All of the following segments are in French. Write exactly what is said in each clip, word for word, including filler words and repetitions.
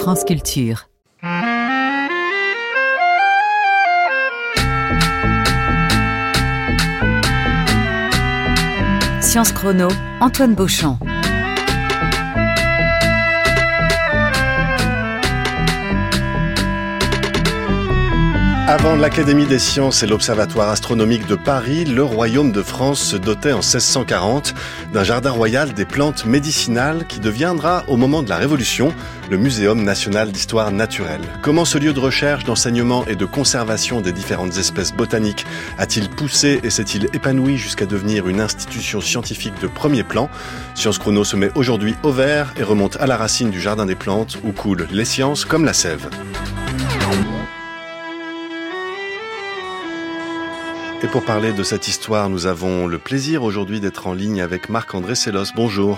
France Culture. Science Chrono, Antoine Beauchamp. Avant l'Académie des sciences et l'Observatoire astronomique de Paris, le royaume de France se dotait en seize cent quarante d'un jardin royal des plantes médicinales qui deviendra, au moment de la Révolution, le Muséum national d'histoire naturelle. Comment ce lieu de recherche, d'enseignement et de conservation des différentes espèces botaniques a-t-il poussé et s'est-il épanoui jusqu'à devenir une institution scientifique de premier plan ? Science Chrono se met aujourd'hui au vert et remonte à la racine du jardin des plantes où coulent les sciences comme la sève. Et pour parler de cette histoire, nous avons le plaisir aujourd'hui d'être en ligne avec Marc-André Sellos. Bonjour.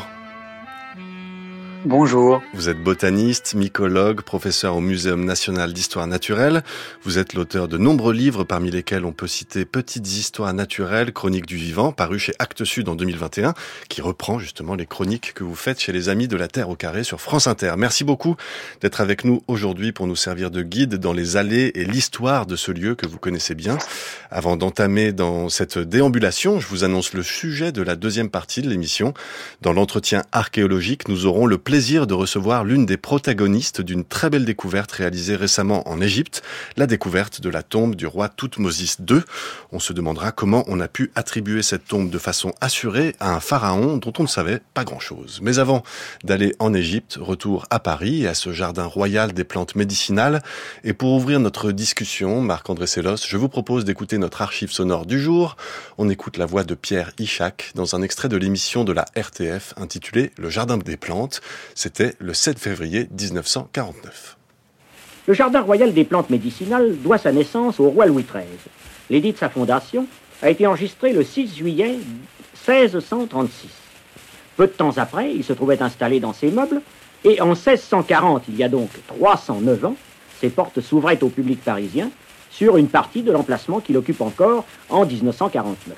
Bonjour. Vous êtes botaniste, mycologue, professeur au Muséum national d'histoire naturelle. Vous êtes l'auteur de nombreux livres, parmi lesquels on peut citer Petites histoires naturelles, chroniques du vivant, paru chez Actes Sud en deux mille vingt et un, qui reprend justement les chroniques que vous faites chez les Amis de la Terre au carré sur France Inter. Merci beaucoup d'être avec nous aujourd'hui pour nous servir de guide dans les allées et l'histoire de ce lieu que vous connaissez bien. Avant d'entamer dans cette déambulation, je vous annonce le sujet de la deuxième partie de l'émission. Dans l'entretien archéologique, nous aurons le plaisir plaisir de recevoir l'une des protagonistes d'une très belle découverte réalisée récemment en Égypte, la découverte de la tombe du roi Thoutmôsis deux. On se demandera comment on a pu attribuer cette tombe de façon assurée à un pharaon dont on ne savait pas grand-chose. Mais avant d'aller en Égypte, retour à Paris et à ce jardin royal des plantes médicinales. Et pour ouvrir notre discussion, Marc-André Sellos, je vous propose d'écouter notre archive sonore du jour. On écoute la voix de Pierre Ichac dans un extrait de l'émission de la R T F intitulée « Le jardin des plantes ». C'était le sept février mille neuf cent quarante-neuf. Le Jardin royal des plantes médicinales doit sa naissance au roi Louis treize. L'édit de sa fondation a été enregistré le six juillet seize cent trente-six. Peu de temps après, il se trouvait installé dans ses meubles, et en seize cent quarante, il y a donc trois cent neuf ans, ses portes s'ouvraient au public parisien sur une partie de l'emplacement qu'il occupe encore en dix-neuf cent quarante-neuf.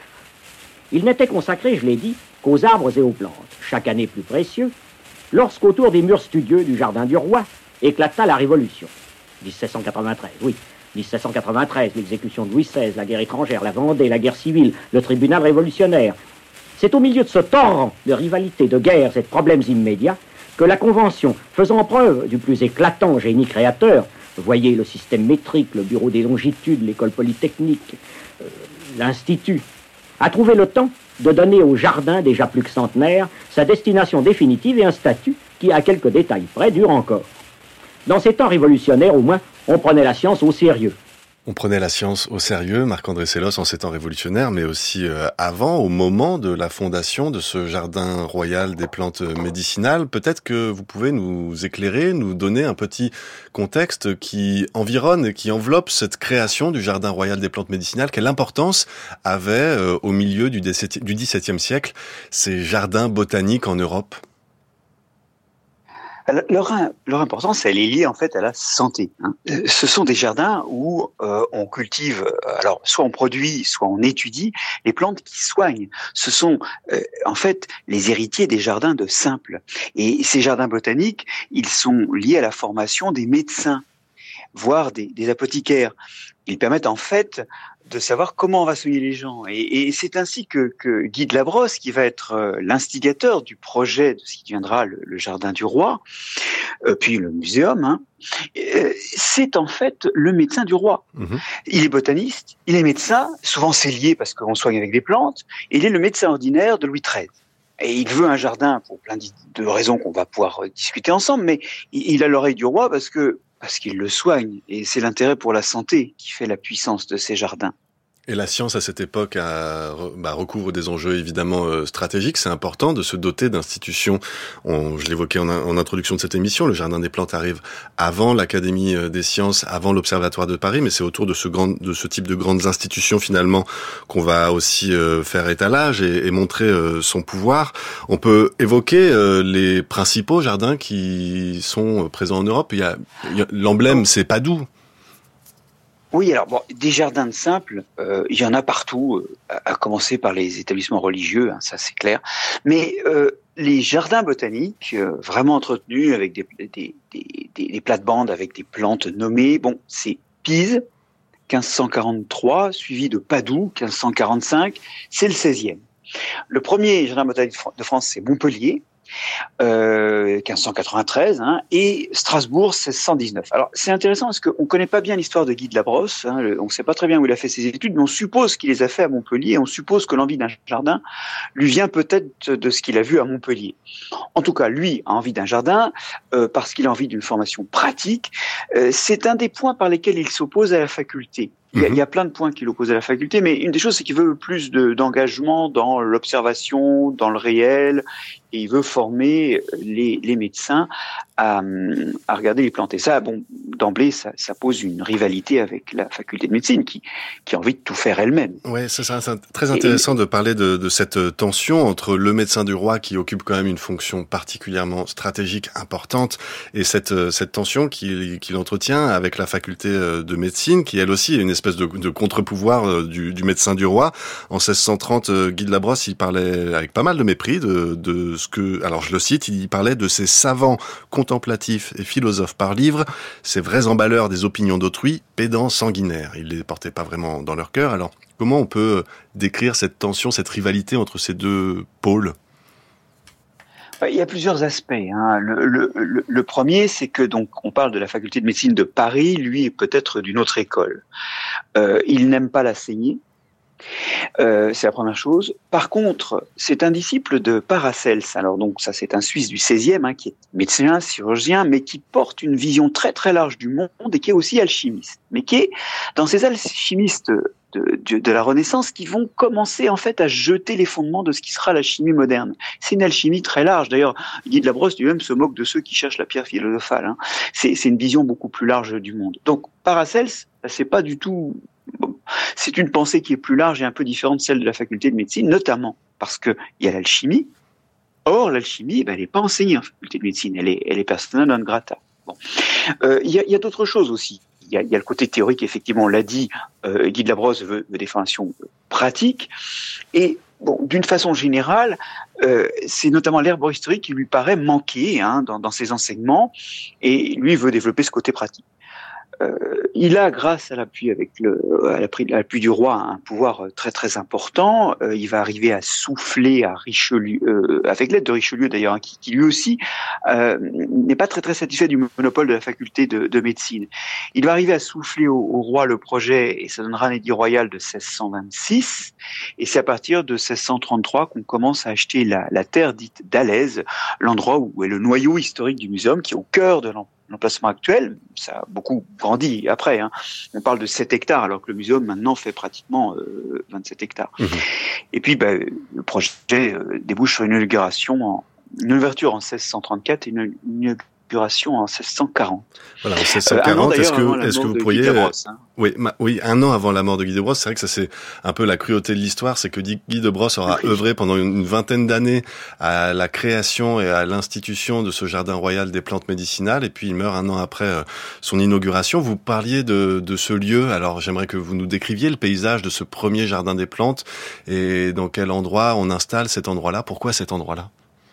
Il n'était consacré, je l'ai dit, qu'aux arbres et aux plantes, chaque année plus précieux, lorsqu'autour des murs studieux du Jardin du Roi éclata la Révolution. dix-sept cent quatre-vingt-treize, oui, dix-sept cent quatre-vingt-treize, l'exécution de Louis seize, la guerre étrangère, la Vendée, la guerre civile, le tribunal révolutionnaire. C'est au milieu de ce torrent de rivalités, de guerres et de problèmes immédiats que la Convention, faisant preuve du plus éclatant génie créateur, voyez le système métrique, le bureau des longitudes, l'école polytechnique, euh, l'Institut, a trouvé le temps de donner au jardin déjà plus que centenaire sa destination définitive et un statut qui, à quelques détails près, dure encore. Dans ces temps révolutionnaires, au moins, on prenait la science au sérieux. On prenait la science au sérieux, Marc-André Sellos, en ces temps révolutionnaires, mais aussi euh, avant, au moment de la fondation de ce jardin royal des plantes médicinales. Peut-être que vous pouvez nous éclairer, nous donner un petit contexte qui environne et qui enveloppe cette création du jardin royal des plantes médicinales. Quelle importance avaient, euh, au milieu du dix-septième siècle, ces jardins botaniques en Europe ? Leur, leur importance, elle est liée en fait à la santé. Hein. Ce sont des jardins où euh, on cultive, alors soit on produit, soit on étudie les plantes qui soignent. Ce sont euh, en fait les héritiers des jardins de Simples. Et ces jardins botaniques, ils sont liés à la formation des médecins, voire des, des apothicaires. Ils permettent en fait de savoir comment on va soigner les gens. Et, et c'est ainsi que, que Guy de Labrosse, qui va être euh, l'instigateur du projet de ce qui deviendra le, le Jardin du Roi, euh, puis le muséum, hein, euh, c'est en fait le médecin du roi. Mmh. Il est botaniste, il est médecin, souvent c'est lié parce qu'on soigne avec des plantes, et il est le médecin ordinaire de Louis treize. Et il veut un jardin pour plein de raisons qu'on va pouvoir discuter ensemble, mais il a l'oreille du roi parce que parce qu'il le soigne, et c'est l'intérêt pour la santé qui fait la puissance de ces jardins. Et la science, à cette époque, a, bah, recouvre des enjeux évidemment euh, stratégiques. C'est important de se doter d'institutions. On, je l'évoquais en, en introduction de cette émission, le Jardin des Plantes arrive avant l'Académie des Sciences, avant l'Observatoire de Paris, mais c'est autour de ce, grand, de ce type de grandes institutions, finalement, qu'on va aussi euh, faire étalage et, et montrer euh, son pouvoir. On peut évoquer euh, les principaux jardins qui sont présents en Europe. Il y a, il y a l'emblème, c'est Padoue. Oui, alors bon, des jardins de simples, euh, il y en a partout, euh, à, à commencer par les établissements religieux, hein, ça c'est clair. Mais euh, les jardins botaniques, euh, vraiment entretenus avec des, des, des, des, des plates-bandes, avec des plantes nommées, bon, c'est Pise, quinze cent quarante-trois, suivi de Padoue, quinze cent quarante-cinq, c'est le seizième. Le premier jardin botanique de France, c'est Montpellier, Euh, quinze cent quatre-vingt-treize, hein, et Strasbourg seize cent dix-neuf. Alors c'est intéressant parce qu'on ne connaît pas bien l'histoire de Guy de Labrosse, hein, le, on ne sait pas très bien où il a fait ses études, mais on suppose qu'il les a fait à Montpellier, et on suppose que l'envie d'un jardin lui vient peut-être de ce qu'il a vu à Montpellier. En tout cas, lui a envie d'un jardin euh, parce qu'il a envie d'une formation pratique. Euh, c'est un des points par lesquels il s'oppose à la faculté. Il y, a, il y a plein de points qui l'opposent à la faculté, mais une des choses, c'est qu'il veut plus de, d'engagement dans l'observation, dans le réel, et il veut former les, les médecins à, à regarder les plantes. Et ça, bon, d'emblée, ça, ça pose une rivalité avec la faculté de médecine qui, qui a envie de tout faire elle-même. Ouais, c'est ça, c'est très intéressant et, de parler de, de cette tension entre le médecin du roi qui occupe quand même une fonction particulièrement stratégique importante et cette, cette tension qu'il, qu'il entretient avec la faculté de médecine qui, elle aussi, est une espèce de, de contre-pouvoir du, du médecin du roi. En seize cent trente, Guy de Labrosse, il parlait avec pas mal de mépris de, de ce que, alors je le cite, il parlait de ces savants contemplatifs et philosophes par livre, ces vrais emballeurs des opinions d'autrui, pédants sanguinaires. Il les portait pas vraiment dans leur cœur. Alors, comment on peut décrire cette tension, cette rivalité entre ces deux pôles ? Il y a plusieurs aspects. Hein. Le, le, le, le premier, c'est que donc on parle de la faculté de médecine de Paris, lui est peut-être d'une autre école. Euh, il n'aime pas la saignée. Euh, c'est la première chose. Par contre, c'est un disciple de Paracels. Alors donc ça, c'est un Suisse du seizième, hein, qui est médecin, chirurgien, mais qui porte une vision très très large du monde et qui est aussi alchimiste. Mais qui est dans ces alchimistes de, de, de la Renaissance qui vont commencer en fait à jeter les fondements de ce qui sera la chimie moderne. C'est une alchimie très large. D'ailleurs, Guy de Labrosse lui-même se moque de ceux qui cherchent la pierre philosophale. Hein. C'est, c'est une vision beaucoup plus large du monde. Donc Paracels, c'est pas du tout. Bon, c'est une pensée qui est plus large et un peu différente de celle de la faculté de médecine, notamment parce qu'il y a l'alchimie. Or, l'alchimie, ben, elle n'est pas enseignée en faculté de médecine, elle est, elle est persona non grata. Bon. Euh, il y a, il y a d'autres choses aussi. Il y a, il y a le côté théorique, effectivement, on l'a dit, euh, Guy de Labrosse veut, veut des formations pratiques. Et bon, d'une façon générale, euh, c'est notamment l'herboristerie qui lui paraît manquer hein, dans, dans ses enseignements, et lui veut développer ce côté pratique. Euh, il a, grâce à l'appui avec le, à l'appui, à l'appui du roi, un pouvoir très très important. Euh, il va arriver à souffler à Richelieu, euh, avec l'aide de Richelieu d'ailleurs, hein, qui, qui lui aussi euh, n'est pas très très satisfait du monopole de la faculté de, de médecine. Il va arriver à souffler au, au roi le projet, et ça donnera un édit royal de seize cent vingt-six. Et c'est à partir de seize cent trente-trois qu'on commence à acheter la, la terre dite d'Alez, l'endroit où est le noyau historique du muséum, qui est au cœur de l'emplacement. L'emplacement actuel, ça a beaucoup grandi après. Hein. On parle de sept hectares, alors que le muséum maintenant fait pratiquement euh, vingt-sept hectares. Mmh. Et puis, bah, le projet euh, débouche sur une inauguration, en, une ouverture en seize cent trente-quatre et une, une inauguration en seize cent quarante. Voilà, en seize cent quarante, euh, est-ce que, est-ce que vous pourriez... Labrosse, hein. Oui, ma, oui, un an avant la mort de Guy de Brosse, c'est vrai que ça c'est un peu la cruauté de l'histoire, c'est que Guy de Brosse aura oui. œuvré pendant une vingtaine d'années à la création et à l'institution de ce jardin royal des plantes médicinales, et puis il meurt un an après son inauguration. Vous parliez de, de ce lieu, alors j'aimerais que vous nous décriviez le paysage de ce premier jardin des plantes, et dans quel endroit on installe cet endroit-là, pourquoi cet endroit-là ?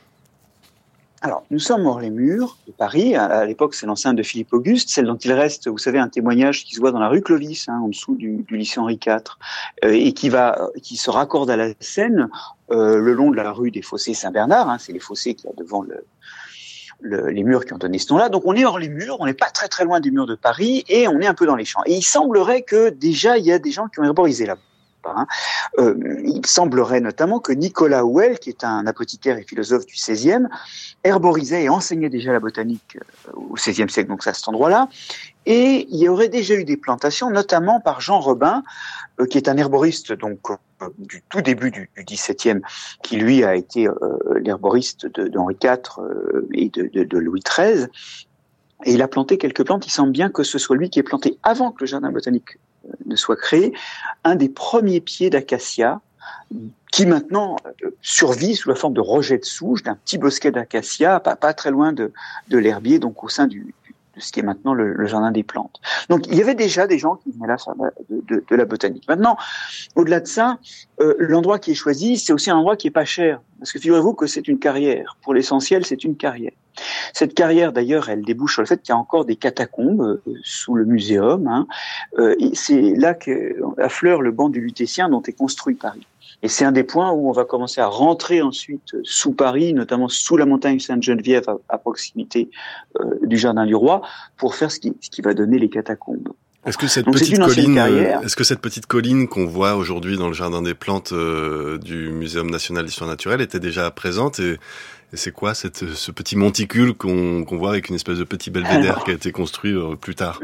Alors, nous sommes hors les murs de Paris. À l'époque, c'est l'enceinte de Philippe Auguste, celle dont il reste, vous savez, un témoignage qui se voit dans la rue Clovis, hein, en dessous du, du lycée Henri quatre, euh, et qui va, qui se raccorde à la Seine, euh, le long de la rue des Fossés Saint-Bernard. Hein, c'est les fossés qu'il y a devant le, le, les murs qui ont donné ce nom-là. Donc, on est hors les murs, on n'est pas très très loin des murs de Paris, et on est un peu dans les champs. Et il semblerait que déjà il y a des gens qui ont herborisé là-bas. Hein. Euh, il semblerait notamment que Nicolas Houel, qui est un apothicaire et philosophe du seizième, herborisait et enseignait déjà la botanique au seizième siècle, donc à cet endroit-là. Et il y aurait déjà eu des plantations, notamment par Jean Robin, euh, qui est un herboriste donc euh, du tout début du, du dix-septième, qui lui a été euh, l'herboriste de, d'Henri quatre euh, et de, de, de Louis treize. Et il a planté quelques plantes. Il semble bien que ce soit lui qui ait planté, avant que le jardin botanique ne soit créé, un des premiers pieds d'acacia qui maintenant euh, survit sous la forme de rejets de souche, d'un petit bosquet d'acacia, pas, pas très loin de, de l'herbier, donc au sein du, de ce qui est maintenant le, le jardin des plantes. Donc il y avait déjà des gens qui venaient là faire de, de, de la botanique. Maintenant, au-delà de ça, euh, l'endroit qui est choisi, c'est aussi un endroit qui est pas cher. Parce que figurez-vous que c'est une carrière. Pour l'essentiel, c'est une carrière. Cette carrière, d'ailleurs, elle débouche sur le fait qu'il y a encore des catacombes euh, sous le muséum. Hein. Euh, et c'est là qu'affleure le banc du Lutétien dont est construit Paris. Et c'est un des points où on va commencer à rentrer ensuite sous Paris, notamment sous la montagne Sainte-Geneviève, à, à proximité euh, du Jardin du Roi, pour faire ce qui, ce qui va donner les catacombes. Est-ce que cette Donc, petite colline, carrière. est-ce que cette petite colline qu'on voit aujourd'hui dans le Jardin des Plantes euh, du Muséum national d'histoire naturelle était déjà présente et, et c'est quoi cette, ce petit monticule qu'on, qu'on voit avec une espèce de petit belvédère Alors, qui a été construit euh, plus tard?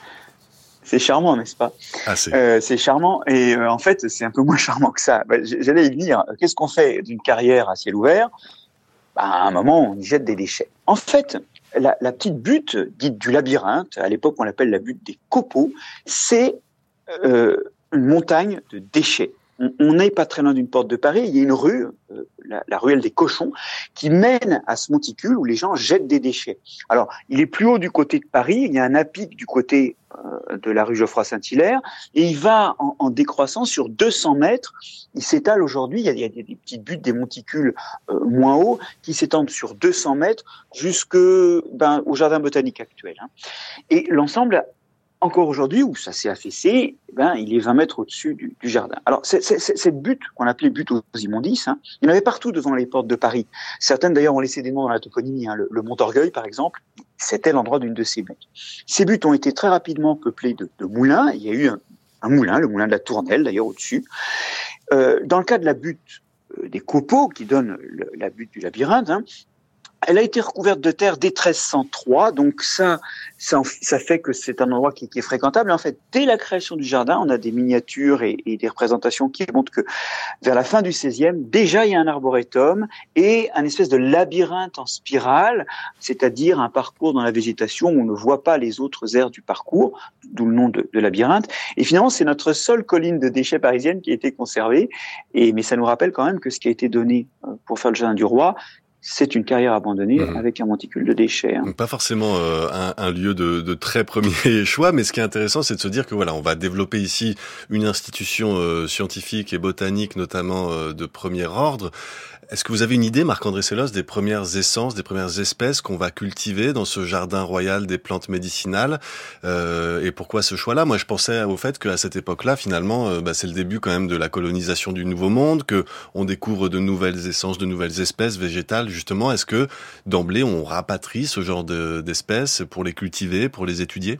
C'est charmant, n'est-ce pas? Ah, c'est... Euh, c'est charmant et euh, en fait c'est un peu moins charmant que ça. Bah, j'allais y venir. Qu'est-ce qu'on fait d'une carrière à ciel ouvert? Bah, à un moment, on y jette des déchets. En fait, la, la petite butte dite du labyrinthe, à l'époque on l'appelle la butte des copeaux, c'est euh, une montagne de déchets. On n'est pas très loin d'une porte de Paris, il y a une rue, euh, la, la ruelle des cochons, qui mène à ce monticule où les gens jettent des déchets. Alors, il est plus haut du côté de Paris, il y a un à-pic du côté euh, de la rue Geoffroy-Saint-Hilaire, et il va en, en décroissant sur deux cents mètres. Il s'étale aujourd'hui, il y a, il y a des, des petites buttes, des monticules euh, moins hauts, qui s'étendent sur deux cents mètres jusque ben, au jardin botanique actuel. Hein. Et l'ensemble, encore aujourd'hui, où ça s'est affaissé, eh ben, il est vingt mètres au-dessus du, du jardin. Alors, c'est, c'est, c'est, cette butte, qu'on appelait butte aux immondices, hein, il y en avait partout devant les portes de Paris. Certaines, d'ailleurs, ont laissé des noms dans la toponymie. Hein. Le, le Mont d'Orgueil, par exemple, c'était l'endroit d'une de ces buttes. Ces buttes ont été très rapidement peuplées de, de moulins. Il y a eu un, un moulin, le moulin de la Tournelle, d'ailleurs, au-dessus. Euh, dans le cas de la butte euh, des copeaux, qui donne le, la butte du labyrinthe, hein, elle a été recouverte de terre dès treize cent trois, donc ça, ça, ça fait que c'est un endroit qui, qui est fréquentable. Et en fait, dès la création du jardin, on a des miniatures et, et des représentations qui montrent que vers la fin du seizième, déjà il y a un arboretum et un espèce de labyrinthe en spirale, c'est-à-dire un parcours dans la végétation où on ne voit pas les autres aires du parcours, d'où le nom de, de labyrinthe. Et finalement, c'est notre seule colline de déchets parisienne qui a été conservée. Et, mais ça nous rappelle quand même que ce qui a été donné pour faire le Jardin du Roi, c'est une carrière abandonnée mmh. avec un monticule de déchets. Hein. Donc pas forcément euh, un, un lieu de, de très premier choix, mais ce qui est intéressant, c'est de se dire que voilà, on va développer ici une institution euh, scientifique et botanique, notamment euh, de premier ordre. Est-ce que vous avez une idée, Marc-André Sellos, des premières essences, des premières espèces qu'on va cultiver dans ce jardin royal des plantes médicinales euh, et pourquoi ce choix-là? Moi, je pensais au fait qu'à cette époque-là, finalement, euh, bah, c'est le début quand même de la colonisation du Nouveau Monde, que on découvre de nouvelles essences, de nouvelles espèces végétales. Justement, est-ce que d'emblée, on rapatrie ce genre de, d'espèces pour les cultiver, pour les étudier?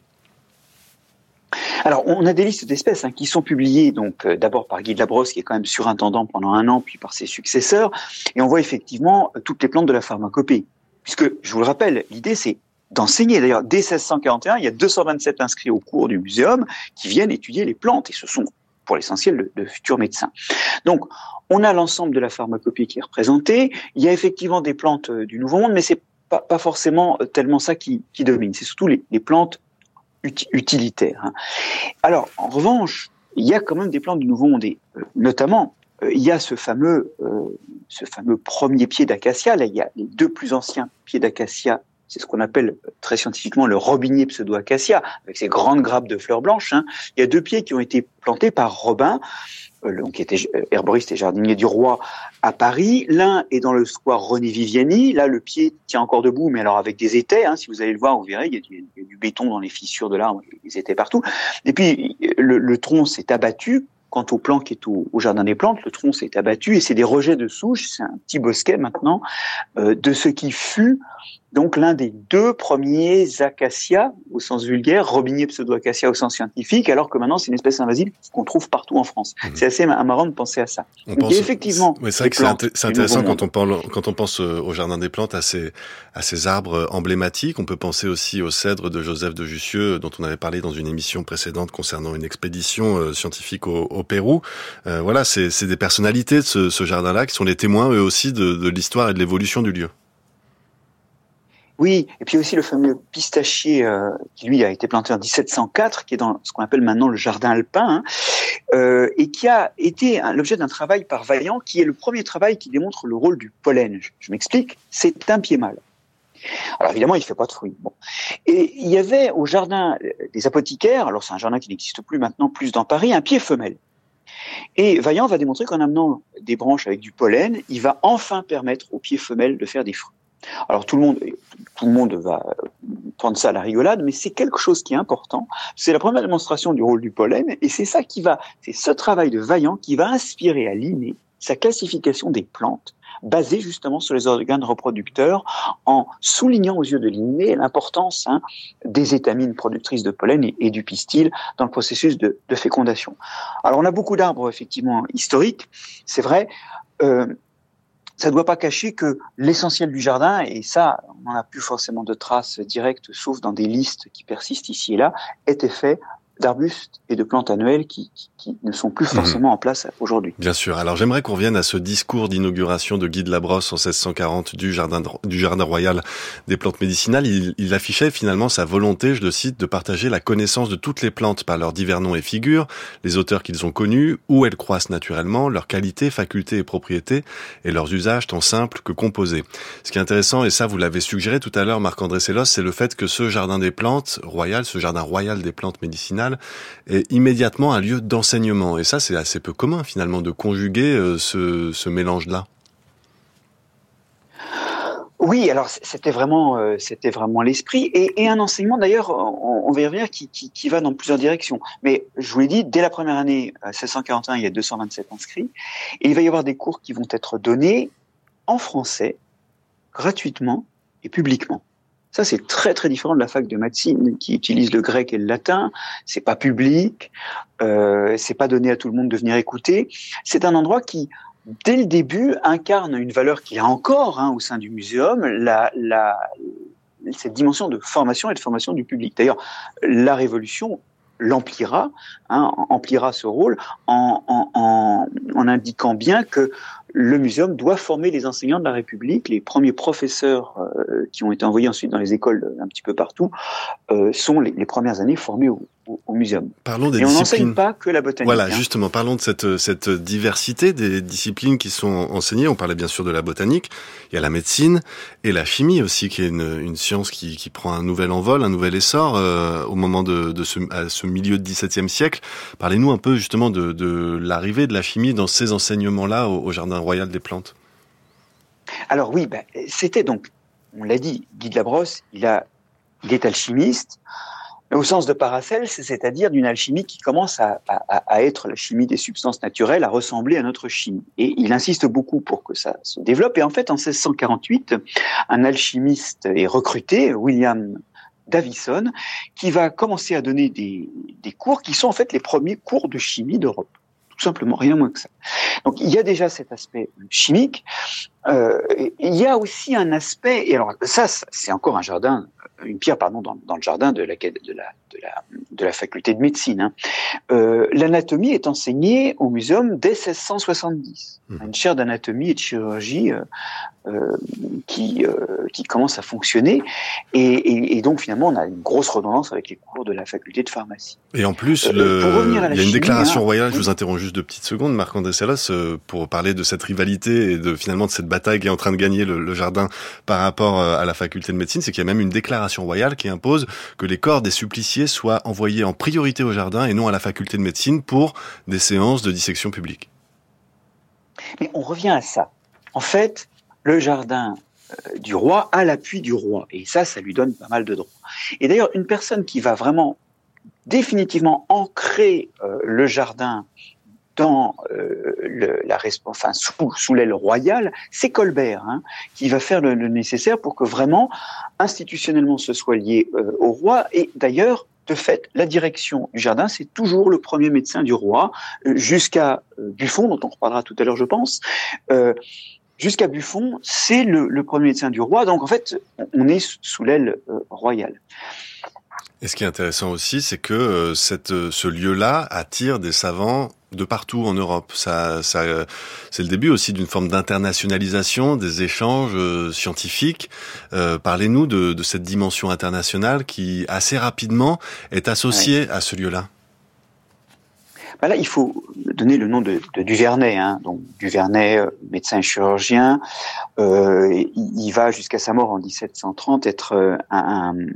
Alors, on a des listes d'espèces hein, qui sont publiées donc euh, d'abord par Guy de Labrosse, qui est quand même surintendant pendant un an, puis par ses successeurs, et on voit effectivement euh, toutes les plantes de la pharmacopée. Puisque, je vous le rappelle, l'idée c'est d'enseigner. D'ailleurs, dès seize cent quarante et un, il y a deux cent vingt-sept inscrits au cours du muséum qui viennent étudier les plantes, et ce sont pour l'essentiel de, de futurs médecins. Donc, on a l'ensemble de la pharmacopée qui est représentée. Il y a effectivement des plantes euh, du Nouveau Monde, mais c'est pas, pas forcément tellement ça qui, qui domine. C'est surtout les, les plantes utilitaires. Alors, en revanche, il y a quand même des plantes du Nouveau Monde, et euh, notamment, euh, il y a ce fameux, euh, ce fameux premier pied d'acacia. Là, il y a les deux plus anciens pieds d'acacia. C'est ce qu'on appelle très scientifiquement le robinier pseudo-acacia, avec ses grandes grappes de fleurs blanches. Hein. Il y a deux pieds qui ont été plantés par Robin, euh, qui était herboriste et jardinier du Roi à Paris. L'un est dans le square René Viviani. Là, le pied tient encore debout, mais alors avec des étais. Hein. Si vous allez le voir, vous verrez, il y a du, il y a du béton dans les fissures de l'arbre, des étais partout. Et puis, le, le tronc s'est abattu. Quant au plan qui est au, au Jardin des Plantes, le tronc s'est abattu et c'est des rejets de souches, c'est un petit bosquet maintenant, euh, de ce qui fut donc l'un des deux premiers acacias au sens vulgaire, robinier pseudo-acacia au sens scientifique, alors que maintenant c'est une espèce invasive qu'on trouve partout en France. Mmh. C'est assez marrant de penser à ça. On donc, pense, effectivement, oui, c'est vrai que c'est, inté- c'est intéressant quand on, parle, quand on pense au Jardin des Plantes, à ces, à ces arbres emblématiques. On peut penser aussi au cèdre de Joseph de Jussieu, dont on avait parlé dans une émission précédente concernant une expédition euh, scientifique au, au Pérou. Euh, voilà, c'est, c'est des personnalités de ce, ce jardin-là qui sont les témoins, eux aussi, de, de l'histoire et de l'évolution du lieu. Oui, et puis aussi le fameux pistachier euh, qui, lui, a été planté en dix-sept cent quatre, qui est dans ce qu'on appelle maintenant le jardin alpin, hein, euh, et qui a été un, l'objet d'un travail par Vaillant, qui est le premier travail qui démontre le rôle du pollen. Je, je m'explique, c'est un pied mâle. Alors évidemment, il ne fait pas de fruits. Bon. Et il y avait au jardin des apothicaires, alors c'est un jardin qui n'existe plus maintenant, plus dans Paris, un pied femelle. Et Vaillant va démontrer qu'en amenant des branches avec du pollen, il va enfin permettre au pied femelle de faire des fruits. Alors tout le monde, tout le monde va prendre ça à la rigolade, mais c'est quelque chose qui est important. C'est la première démonstration du rôle du pollen, et c'est ça qui va, c'est ce travail de Vaillant qui va inspirer à Linné sa classification des plantes, basée justement sur les organes reproducteurs, en soulignant aux yeux de Linné l'importance hein, des étamines productrices de pollen et, et du pistil dans le processus de, de fécondation. Alors on a beaucoup d'arbres effectivement historiques, c'est vrai. Euh, Ça ne doit pas cacher que l'essentiel du jardin, et ça, on n'en a plus forcément de traces directes, sauf dans des listes qui persistent ici et là, était fait d'arbustes et de plantes annuelles qui, qui, qui ne sont plus forcément mmh. en place aujourd'hui. Bien sûr. Alors j'aimerais qu'on revienne à ce discours d'inauguration de Guy de Labrosse en seize cent quarante du jardin de, du jardin royal des plantes médicinales. Il, il affichait finalement sa volonté, je le cite, de partager la connaissance de toutes les plantes par leurs divers noms et figures, les auteurs qu'ils ont connus, où elles croissent naturellement, leurs qualités, facultés et propriétés, et leurs usages tant simples que composés. Ce qui est intéressant, et ça vous l'avez suggéré tout à l'heure, Marc-André Sellos, c'est le fait que ce jardin des plantes royal, ce jardin royal des plantes médicinales, est immédiatement un lieu d'enseignement. Et ça, c'est assez peu commun, finalement, de conjuguer euh, ce, ce mélange-là. Oui, alors c'était vraiment, euh, c'était vraiment l'esprit. Et, et un enseignement, d'ailleurs, on, on va y revenir, qui, qui, qui va dans plusieurs directions. Mais je vous l'ai dit, dès la première année, seize cent quarante et un, il y a deux cent vingt-sept inscrits. Et il va y avoir des cours qui vont être donnés en français, gratuitement et publiquement. Ça, c'est très très différent de la fac de médecine qui utilise le grec et le latin. C'est pas public, euh, c'est pas donné à tout le monde de venir écouter. C'est un endroit qui, dès le début, incarne une valeur qu'il y a encore hein, au sein du muséum, la, la, cette dimension de formation et de formation du public. D'ailleurs, la Révolution l'emplira, hein, emplira ce rôle en, en, en, en indiquant bien que le muséum doit former les enseignants de la République. Les premiers professeurs euh, qui ont été envoyés ensuite dans les écoles un petit peu partout euh, sont les, les premières années formés au, au, au muséum. Parlons des Et on disciplines. n'enseigne pas que la botanique. Voilà, hein. justement, parlons de cette, cette diversité des disciplines qui sont enseignées. On parlait bien sûr de la botanique, il y a la médecine et la chimie aussi, qui est une, une science qui, qui prend un nouvel envol, un nouvel essor euh, au moment de, de ce, à ce milieu du dix-septième siècle. Parlez-nous un peu justement de, de l'arrivée de la chimie dans ces enseignements-là au, au Jardin royal des plantes. Alors oui, ben, c'était donc, on l'a dit, Guy de Labrosse, il, a, il est alchimiste, au sens de Paracelse, c'est-à-dire d'une alchimie qui commence à, à, à être la chimie des substances naturelles, à ressembler à notre chimie. Et il insiste beaucoup pour que ça se développe. Et en fait, en seize cent quarante-huit, un alchimiste est recruté, William Davison, qui va commencer à donner des, des cours qui sont en fait les premiers cours de chimie d'Europe. Tout simplement, rien moins que ça. Donc il y a déjà cet aspect chimique. Euh, il y a aussi un aspect, et alors ça, c'est encore un jardin, une pierre, pardon, dans, dans le jardin de la, de la, de la, de la faculté de médecine. Hein. Euh, l'anatomie est enseignée au muséum dès seize cent soixante-dix. Mmh. Une chaire d'anatomie et de chirurgie euh, euh, qui, euh, qui commence à fonctionner. Et, et, et donc finalement, on a une grosse redondance avec les cours de la faculté de pharmacie. Et en plus, le, euh, il y a une chimie, déclaration hein, royale, je oui. vous interromps juste deux petites secondes, Marc-André Sellos, euh, pour parler de cette rivalité et de finalement de cette bataille qui est en train de gagner le, le jardin par rapport à la faculté de médecine, c'est qu'il y a même une déclaration royale qui impose que les corps des suppliciés soient envoyés en priorité au jardin et non à la faculté de médecine pour des séances de dissection publique. Mais on revient à ça. En fait, le jardin euh, du roi a l'appui du roi. Et ça, ça lui donne pas mal de droits. Et d'ailleurs, une personne qui va vraiment définitivement ancrer euh, le jardin dans euh, le, la enfin sous, sous l'aile royale, c'est Colbert hein, qui va faire le, le nécessaire pour que vraiment institutionnellement ce soit lié euh, au roi. Et d'ailleurs, de fait, la direction du jardin, c'est toujours le premier médecin du roi, euh, jusqu'à euh, Buffon, dont on reparlera tout à l'heure, je pense. Euh, jusqu'à Buffon, c'est le, le premier médecin du roi. Donc en fait, on est sous l'aile euh, royale. Et ce qui est intéressant aussi, c'est que euh, cette, ce lieu-là attire des savants de partout en Europe. Ça, ça, euh, c'est le début aussi d'une forme d'internationalisation des échanges euh, scientifiques. Euh, parlez-nous de, de cette dimension internationale qui, assez rapidement, est associée ouais. à ce lieu-là. Ben là, il faut donner le nom de, de Duvernay. Hein. Donc Duvernay, euh, médecin chirurgien, euh, il, il va jusqu'à sa mort en dix-sept cent trente être euh, un, un,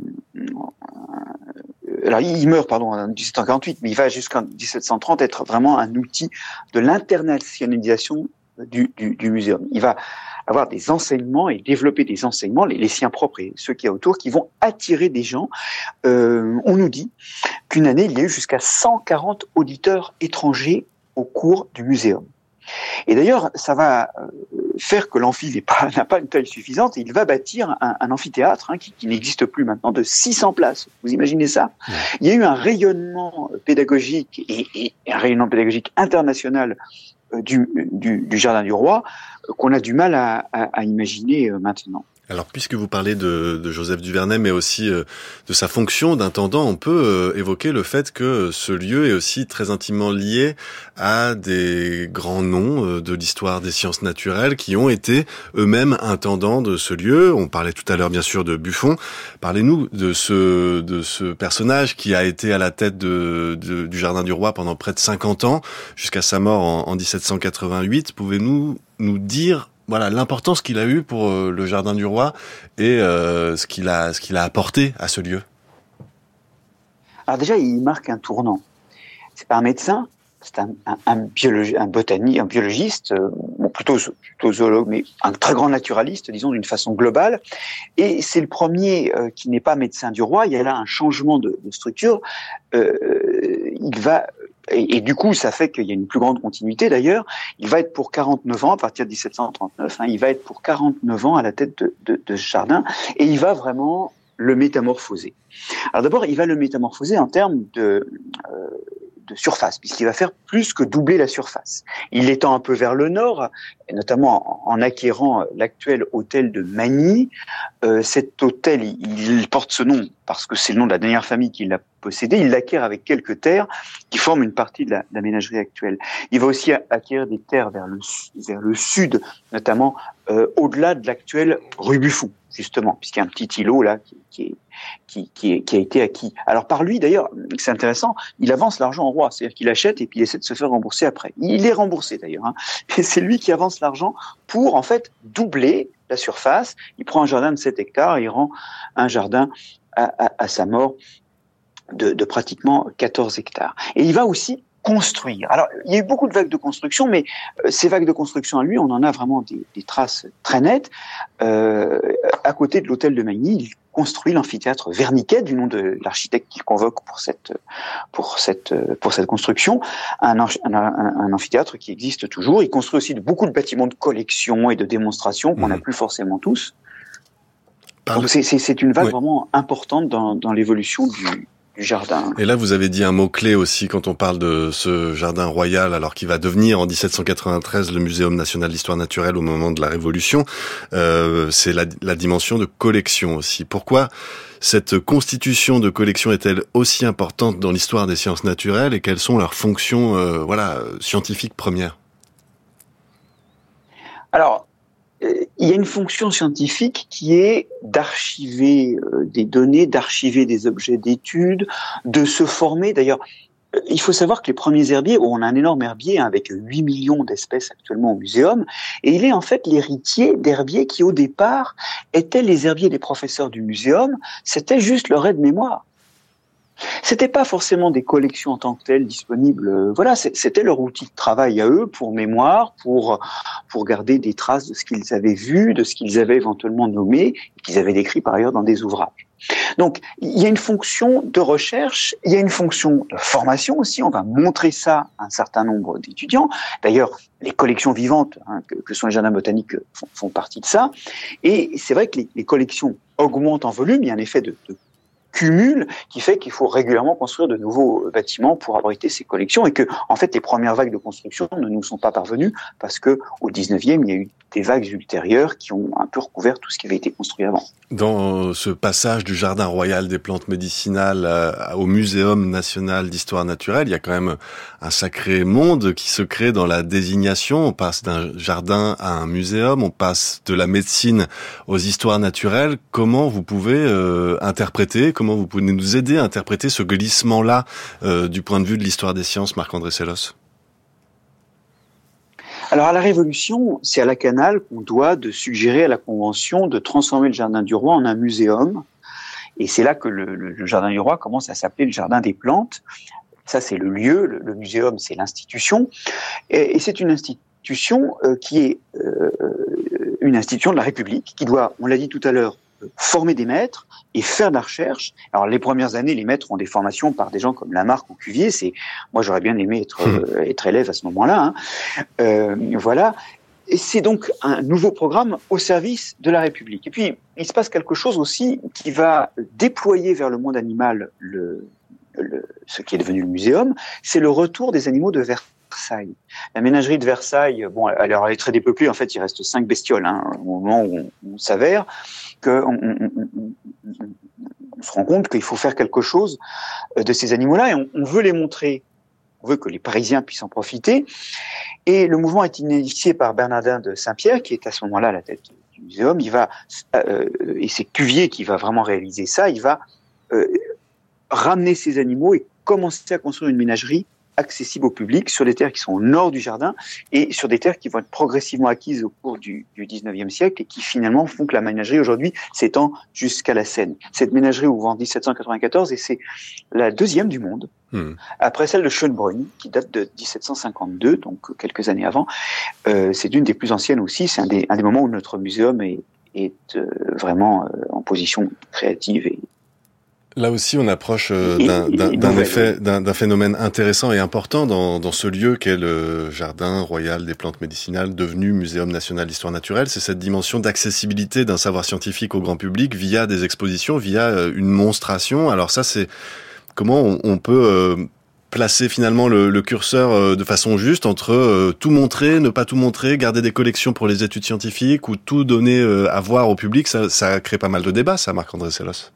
un alors il meurt pardon en dix-sept cent quarante-huit, mais il va jusqu'en dix-sept cent trente être vraiment un outil de l'internationalisation du, du, du muséum. Il va avoir des enseignements et développer des enseignements, les, les siens propres et ceux qu'il y a autour, qui vont attirer des gens. Euh, on nous dit qu'une année, il y a eu jusqu'à cent quarante auditeurs étrangers au cours du muséum. Et d'ailleurs, ça va faire que l'amphi n'est pas, n'a pas une taille suffisante, et il va bâtir un, un amphithéâtre hein, qui, qui n'existe plus maintenant, de six cents places. Vous imaginez ça ? Ouais. Il y a eu un rayonnement pédagogique et, et un rayonnement pédagogique international Du, du, du Jardin du Roi qu'on a du mal à, à, à imaginer maintenant. Alors, puisque vous parlez de, de Joseph Duvernay, mais aussi euh, de sa fonction d'intendant, on peut euh, évoquer le fait que ce lieu est aussi très intimement lié à des grands noms euh, de l'histoire des sciences naturelles qui ont été eux-mêmes intendants de ce lieu. On parlait tout à l'heure, bien sûr, de Buffon. Parlez-nous de ce, de ce personnage qui a été à la tête de, de, du Jardin du Roi pendant près de cinquante ans, jusqu'à sa mort en, en dix-sept cent quatre-vingt-huit. Pouvez-vous nous dire voilà l'importance qu'il a eu pour euh, le Jardin du Roi et euh, ce qu'il a ce qu'il a apporté à ce lieu. Alors déjà, il marque un tournant. C'est pas un médecin, c'est un, un, un, biologi- un botaniste, un biologiste, euh, bon, plutôt, plutôt zoologue, mais un très grand naturaliste, disons d'une façon globale. Et c'est le premier euh, qui n'est pas médecin du roi. Il y a là un changement de, de structure. Euh, il va Et, et du coup, ça fait qu'il y a une plus grande continuité d'ailleurs. Il va être pour quarante-neuf ans, à partir de dix-sept cent trente-neuf, hein, il va être pour quarante-neuf ans à la tête de, de, de ce jardin, et il va vraiment le métamorphoser. Alors d'abord, il va le métamorphoser en termes de, euh, de surface, puisqu'il va faire plus que doubler la surface. Il étend un peu vers le nord, et notamment en, en acquérant l'actuel hôtel de Magny. Euh, cet hôtel, il, il porte ce nom parce que c'est le nom de la dernière famille qui l'a possédé. Il l'acquiert avec quelques terres qui forment une partie de la, de la ménagerie actuelle. Il va aussi acquérir des terres vers le, vers le sud, notamment euh, au-delà de l'actuelle rue Buffon, justement, puisqu'il y a un petit îlot là qui, qui, est, qui, qui, est, qui a été acquis. Alors par lui, d'ailleurs, c'est intéressant, il avance l'argent au roi, c'est-à-dire qu'il achète et puis il essaie de se faire rembourser après. Il est remboursé d'ailleurs, hein, et c'est lui qui avance l'argent pour en fait doubler la surface. Il prend un jardin de sept hectares, il rend un jardin à, à, à sa mort de, de pratiquement quatorze hectares. Et il va aussi construire. Alors, il y a eu beaucoup de vagues de construction, mais euh, ces vagues de construction à lui, on en a vraiment des, des traces très nettes. Euh, à côté de l'hôtel de Magny, il construit l'amphithéâtre Verniquet, du nom de l'architecte qu'il convoque pour cette pour cette pour cette construction, un, un, un, un amphithéâtre qui existe toujours. Il construit aussi de, beaucoup de bâtiments de collection et de démonstration qu'on n'a mmh. plus forcément tous. Donc c'est, c'est, c'est une vague oui. vraiment importante dans, dans l'évolution du du jardin. Et là, vous avez dit un mot-clé aussi quand on parle de ce jardin royal, alors qu'il va devenir en dix-sept cent quatre-vingt-treize le Muséum national d'histoire naturelle au moment de la Révolution. Euh, c'est la, la dimension de collection aussi. Pourquoi cette constitution de collection est-elle aussi importante dans l'histoire des sciences naturelles et quelles sont leurs fonctions, euh, voilà, scientifiques premières ? Alors, il y a une fonction scientifique qui est d'archiver des données, d'archiver des objets d'étude, de se former. D'ailleurs, il faut savoir que les premiers herbiers, on a un énorme herbier hein, avec huit millions d'espèces actuellement au muséum, et il est en fait l'héritier d'herbiers qui au départ étaient les herbiers des professeurs du muséum, c'était juste leur aide-mémoire. C'était pas forcément des collections en tant que telles disponibles. Voilà, c'était leur outil de travail à eux pour mémoire, pour pour garder des traces de ce qu'ils avaient vu, de ce qu'ils avaient éventuellement nommé, et qu'ils avaient décrit par ailleurs dans des ouvrages. Donc, il y a une fonction de recherche, il y a une fonction de formation aussi. On va montrer ça à un certain nombre d'étudiants. D'ailleurs, les collections vivantes, hein, que, que sont les jardins botaniques, font, font partie de ça. Et c'est vrai que les, les collections augmentent en volume. Il y a un effet de, de cumul qui fait qu'il faut régulièrement construire de nouveaux bâtiments pour abriter ces collections et que, en fait, les premières vagues de construction ne nous sont pas parvenues parce que au dix-neuvième, il y a eu des vagues ultérieures qui ont un peu recouvert tout ce qui avait été construit avant. Dans ce passage du Jardin royal des plantes médicinales au Muséum national d'histoire naturelle, il y a quand même un sacré monde qui se crée dans la désignation. On passe d'un jardin à un muséum, on passe de la médecine aux histoires naturelles. Comment vous pouvez euh, interpréter, Comment vous pouvez nous aider à interpréter ce glissement-là euh, du point de vue de l'histoire des sciences, Marc-André Sellos? Alors à la Révolution, c'est à Lacanal qu'on doit de suggérer à la Convention de transformer le Jardin du Roi en un muséum. Et c'est là que le, le, le Jardin du Roi commence à s'appeler le Jardin des Plantes. Ça, c'est le lieu. Le, le muséum, c'est l'institution. Et, et c'est une institution euh, qui est euh, une institution de la République, qui doit, on l'a dit tout à l'heure, former des maîtres et faire de la recherche. Alors les premières années, les maîtres ont des formations par des gens comme Lamarck ou Cuvier. C'est, moi, j'aurais bien aimé être, euh, être élève à ce moment-là. Hein. Euh, voilà. Et c'est donc un nouveau programme au service de la République. Et puis, il se passe quelque chose aussi qui va déployer vers le monde animal le, le, ce qui est devenu le muséum. C'est le retour des animaux de Versailles. La ménagerie de Versailles, bon, alors elle est très dépeuplée. En fait, il reste cinq bestioles hein, au moment où on, on s'avère qu'on on, on, on, on se rend compte qu'il faut faire quelque chose de ces animaux-là et on, on veut les montrer. On veut que les Parisiens puissent en profiter. Et le mouvement est initié par Bernardin de Saint-Pierre, qui est à ce moment-là à la tête du muséum. Il va, euh, et c'est Cuvier qui va vraiment réaliser ça, il va euh, ramener ces animaux et commencer à construire une ménagerie accessible au public sur des terres qui sont au nord du jardin et sur des terres qui vont être progressivement acquises au cours du, du dix-neuvième siècle et qui finalement font que la ménagerie aujourd'hui s'étend jusqu'à la Seine. Cette ménagerie ouvre en dix-sept cent quatre-vingt-quatorze et c'est la deuxième du monde, mmh. après celle de Schönbrunn qui date de dix-sept cent cinquante-deux, donc quelques années avant. Euh, c'est une des plus anciennes aussi, c'est un des, un des moments où notre muséum est, est euh, vraiment euh, en position créative et là aussi, on approche euh, d'un, d'un, d'un effet, d'un, d'un phénomène intéressant et important dans, dans ce lieu qu'est le Jardin royal des plantes médicinales, devenu Muséum national d'histoire naturelle. C'est cette dimension d'accessibilité d'un savoir scientifique au grand public via des expositions, via une monstration. Alors ça, c'est comment on, on peut euh, placer finalement le, le curseur euh, de façon juste entre euh, tout montrer, ne pas tout montrer, garder des collections pour les études scientifiques ou tout donner euh, à voir au public. Ça, ça crée pas mal de débats, ça, Marc-André Sellos.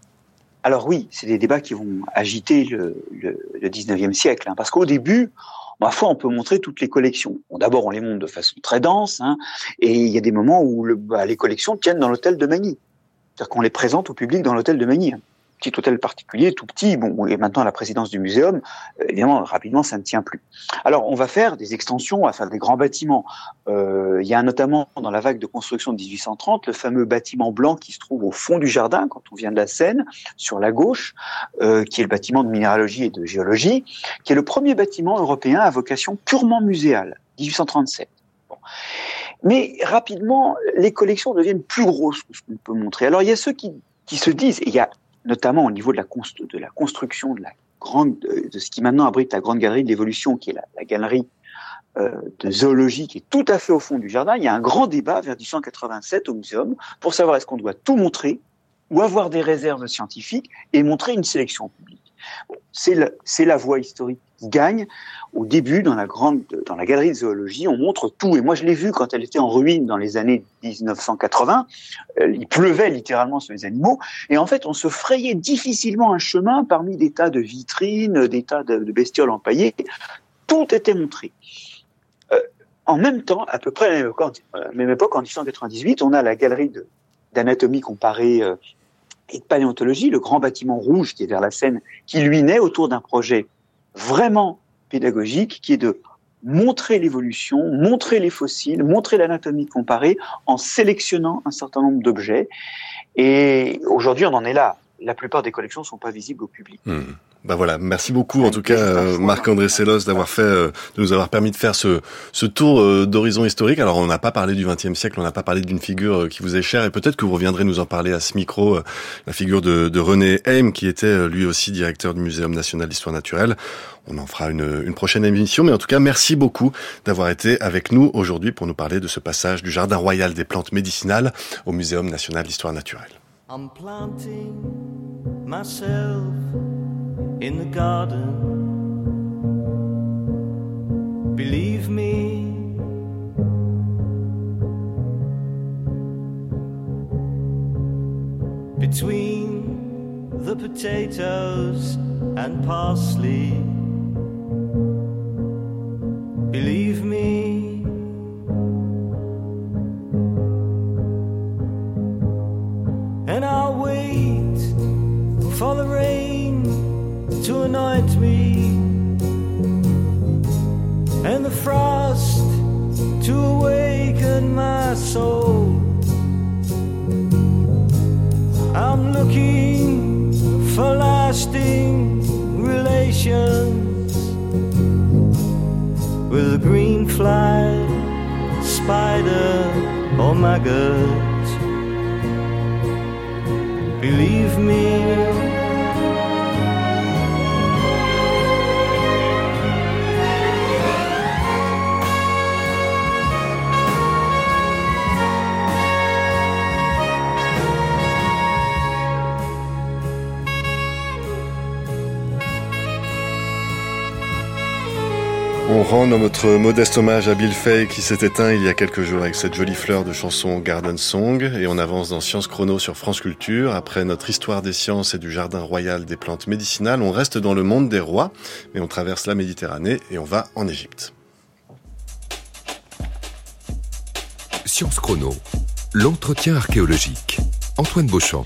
Alors oui, c'est des débats qui vont agiter le, le, le dix-neuvième siècle, hein, parce qu'au début, ma foi, on peut montrer toutes les collections. Bon, d'abord, on les montre de façon très dense, hein, et il y a des moments où le, bah, les collections tiennent dans l'hôtel de Magny. C'est-à-dire qu'on les présente au public dans l'hôtel de Magny. Un petit hôtel particulier, tout petit, bon, et maintenant à la présidence du muséum, euh, évidemment, rapidement, ça ne tient plus. Alors, on va faire des extensions, on va faire des grands bâtiments. Euh, il y a notamment, dans la vague de construction de dix-huit cent trente, le fameux bâtiment blanc qui se trouve au fond du jardin, quand on vient de la Seine, sur la gauche, euh, qui est le bâtiment de minéralogie et de géologie, qui est le premier bâtiment européen à vocation purement muséale, dix-huit cent trente-sept. Bon. Mais rapidement, les collections deviennent plus grosses que ce qu'on peut montrer. Alors, il y a ceux qui, qui se disent, et il y a notamment au niveau de la, const- de la construction de la grande, de ce qui maintenant abrite la grande galerie de l'évolution, qui est la, la galerie euh, de zoologie, qui est tout à fait au fond du jardin. Il y a un grand débat vers dix-huit cent quatre-vingt-sept au muséum pour savoir est-ce qu'on doit tout montrer ou avoir des réserves scientifiques et montrer une sélection au public. Bon, c'est, le, c'est la voie historique qui gagne. Au début, dans la grande, dans la galerie de zoologie, on montre tout. Et moi, je l'ai vu quand elle était en ruine dans les années dix-neuf cent quatre-vingts. Euh, il pleuvait littéralement sur les animaux. Et en fait, on se frayait difficilement un chemin parmi des tas de vitrines, des tas de, de bestioles empaillées. Tout était montré. Euh, en même temps, à peu près à la même époque, à la même époque en dix-neuf cent quatre-vingt-dix-huit, on a la galerie de, d'anatomie comparée euh, et de paléontologie, le grand bâtiment rouge qui est vers la Seine, qui lui naît autour d'un projet vraiment pédagogique, qui est de montrer l'évolution, montrer les fossiles, montrer l'anatomie comparée en sélectionnant un certain nombre d'objets. Et aujourd'hui, on en est là. La plupart des collections ne sont pas visibles au public. Mmh. Ben voilà, merci beaucoup en tout cas euh, Marc-André Sellos d'avoir fait, euh, de nous avoir permis de faire ce, ce tour euh, d'horizon historique. Alors on n'a pas parlé du vingtième siècle, on n'a pas parlé d'une figure euh, qui vous est chère et peut-être que vous reviendrez nous en parler à ce micro, euh, la figure de, de René Heym qui était euh, lui aussi directeur du Muséum national d'histoire naturelle. On en fera une, une prochaine émission, mais en tout cas merci beaucoup d'avoir été avec nous aujourd'hui pour nous parler de ce passage du Jardin royal des plantes médicinales au Muséum national d'histoire naturelle. I'm planting myself in the garden. Believe me, between the potatoes and parsley. Believe me, and I'll wait for the rain to anoint me, and the frost to awaken my soul. I'm looking for lasting relations with a green fly, spider or maggot. Believe me, on rend notre modeste hommage à Bill Fay qui s'est éteint il y a quelques jours avec cette jolie fleur de chanson Garden Song, et on avance dans Science Chrono sur France Culture. Après notre histoire des sciences et du jardin royal des plantes médicinales, on reste dans le monde des rois, mais on traverse la Méditerranée et on va en Égypte. Science Chrono, l'entretien archéologique. Antoine Beauchamp.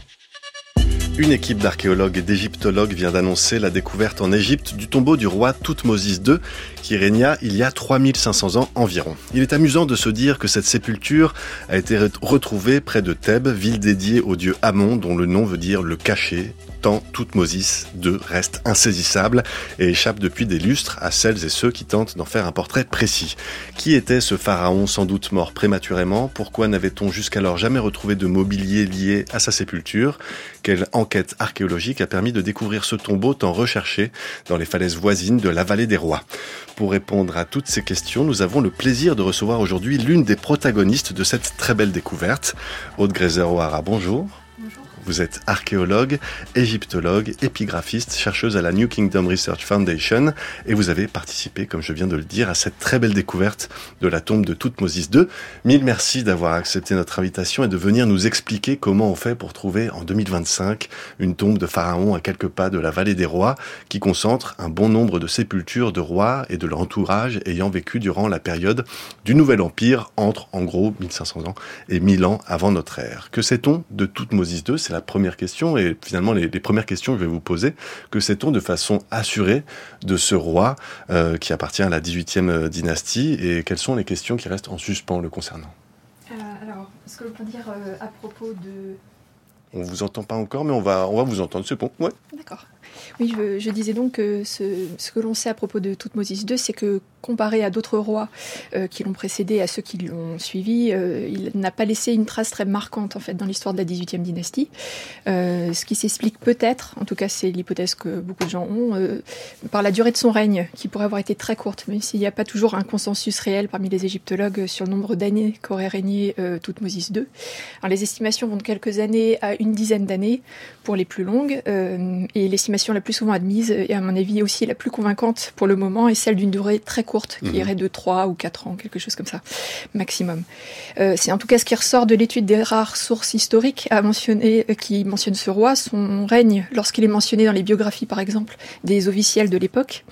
Une équipe d'archéologues et d'égyptologues vient d'annoncer la découverte en Égypte du tombeau du roi Thoutmôsis deux, qui régna il y a trois mille cinq cents ans environ. Il est amusant de se dire que cette sépulture a été retrouvée près de Thèbes, ville dédiée au dieu Amon, dont le nom veut dire le caché, tant Thoutmôsis deux reste insaisissable et échappe depuis des lustres à celles et ceux qui tentent d'en faire un portrait précis. Qui était ce pharaon sans doute mort prématurément? Pourquoi n'avait-on jusqu'alors jamais retrouvé de mobilier lié à sa sépulture? Quelle enquête archéologique a permis de découvrir ce tombeau tant recherché dans les falaises voisines de la vallée des rois? Pour répondre à toutes ces questions, nous avons le plaisir de recevoir aujourd'hui l'une des protagonistes de cette très belle découverte. Aude Grézer-O'Hara, bonjour. Bonjour. Vous êtes archéologue, égyptologue, épigraphiste, chercheuse à la New Kingdom Research Foundation, et vous avez participé, comme je viens de le dire, à cette très belle découverte de la tombe de Thoutmôsis deux. Mille merci d'avoir accepté notre invitation et de venir nous expliquer comment on fait pour trouver en deux mille vingt-cinq une tombe de pharaon à quelques pas de la vallée des rois, qui concentre un bon nombre de sépultures de rois et de leur entourage ayant vécu durant la période du Nouvel Empire, entre en gros mille cinq cents ans et mille ans avant notre ère. Que sait-on de Thoutmôsis deux? C'est la première question, et finalement les, les premières questions que je vais vous poser. Que sait-on de façon assurée de ce roi euh, qui appartient à la dix-huitième dynastie, et quelles sont les questions qui restent en suspens le concernant? euh, Alors, ce que l'on peut dire euh, à propos de... On vous entend pas encore, mais on va, on va vous entendre, c'est bon. Ouais. D'accord. Oui, je, je disais donc que ce, ce que l'on sait à propos de Thoutmôsis deux, c'est que comparé à d'autres rois euh, qui l'ont précédé, à ceux qui l'ont suivi, euh, il n'a pas laissé une trace très marquante en fait dans l'histoire de la dix-huitième dynastie. Euh, ce qui s'explique peut-être, en tout cas c'est l'hypothèse que beaucoup de gens ont, euh, par la durée de son règne, qui pourrait avoir été très courte, même s'il n'y a pas toujours un consensus réel parmi les égyptologues sur le nombre d'années qu'aurait régné euh, Thoutmôsis deux. Alors les estimations vont de quelques années à une dizaine d'années pour les plus longues, euh, et l'estimation la plus souvent admise, et à mon avis aussi la plus convaincante pour le moment, est celle d'une durée très courte, qui irait de trois ou quatre ans, quelque chose comme ça, maximum. Euh, c'est en tout cas ce qui ressort de l'étude des rares sources historiques à mentionner, euh, qui mentionnent ce roi, son règne, lorsqu'il est mentionné dans les biographies, par exemple, des officiels de l'époque.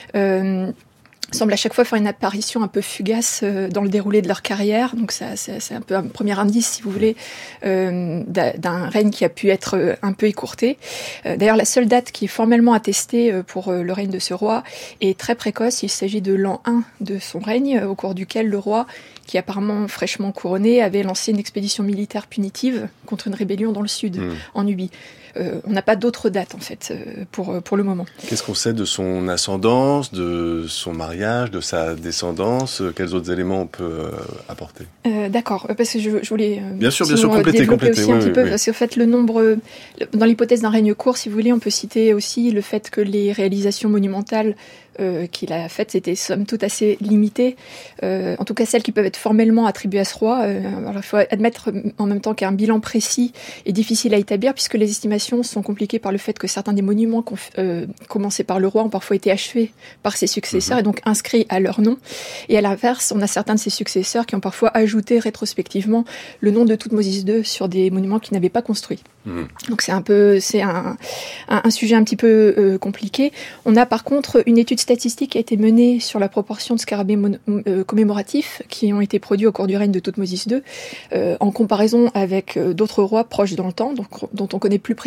Euh, semble à chaque fois faire une apparition un peu fugace euh, dans le déroulé de leur carrière. Donc ça, c'est, c'est un peu un premier indice, si vous voulez, euh, d'un, d'un règne qui a pu être euh, un peu écourté. Euh, d'ailleurs, la seule date qui est formellement attestée euh, pour euh, le règne de ce roi est très précoce. Il s'agit de l'an un de son règne, euh, au cours duquel le roi, qui apparemment fraîchement couronné, avait lancé une expédition militaire punitive contre une rébellion dans le sud, mmh. en Nubie. Euh, on n'a pas d'autres dates, en fait, euh, pour, pour le moment. Qu'est-ce qu'on sait de son ascendance, de son mariage, de sa descendance? Quels autres éléments on peut euh, apporter? euh, D'accord, parce que je, je voulais euh, bien sûr, bien sûr, compléter, développer compléter, aussi oui, un petit oui, peu, oui. parce qu'en fait, le nombre, dans l'hypothèse d'un règne court, si vous voulez, on peut citer aussi le fait que les réalisations monumentales Euh, qu'il a faites, c'était somme toute assez limité. Euh, en tout cas, celles qui peuvent être formellement attribuées à ce roi. Euh, alors, il faut admettre en même temps qu'un bilan précis est difficile à établir, puisque les estimations sont compliquées par le fait que certains des monuments conf- euh, commencés par le roi ont parfois été achevés par ses successeurs, mmh. et donc inscrits à leur nom. Et à l'inverse, on a certains de ses successeurs qui ont parfois ajouté rétrospectivement le nom de Thoutmôsis deux sur des monuments qu'ils n'avaient pas construits. Mmh. Donc c'est un peu, c'est un, un, un sujet un petit peu euh, compliqué. On a par contre une étude statistique qui a été menée sur la proportion de scarabées mon- euh, commémoratifs qui ont été produits au cours du règne de Thoutmôsis deux, euh, en comparaison avec euh, d'autres rois proches dans le temps, donc, dont on connaît plus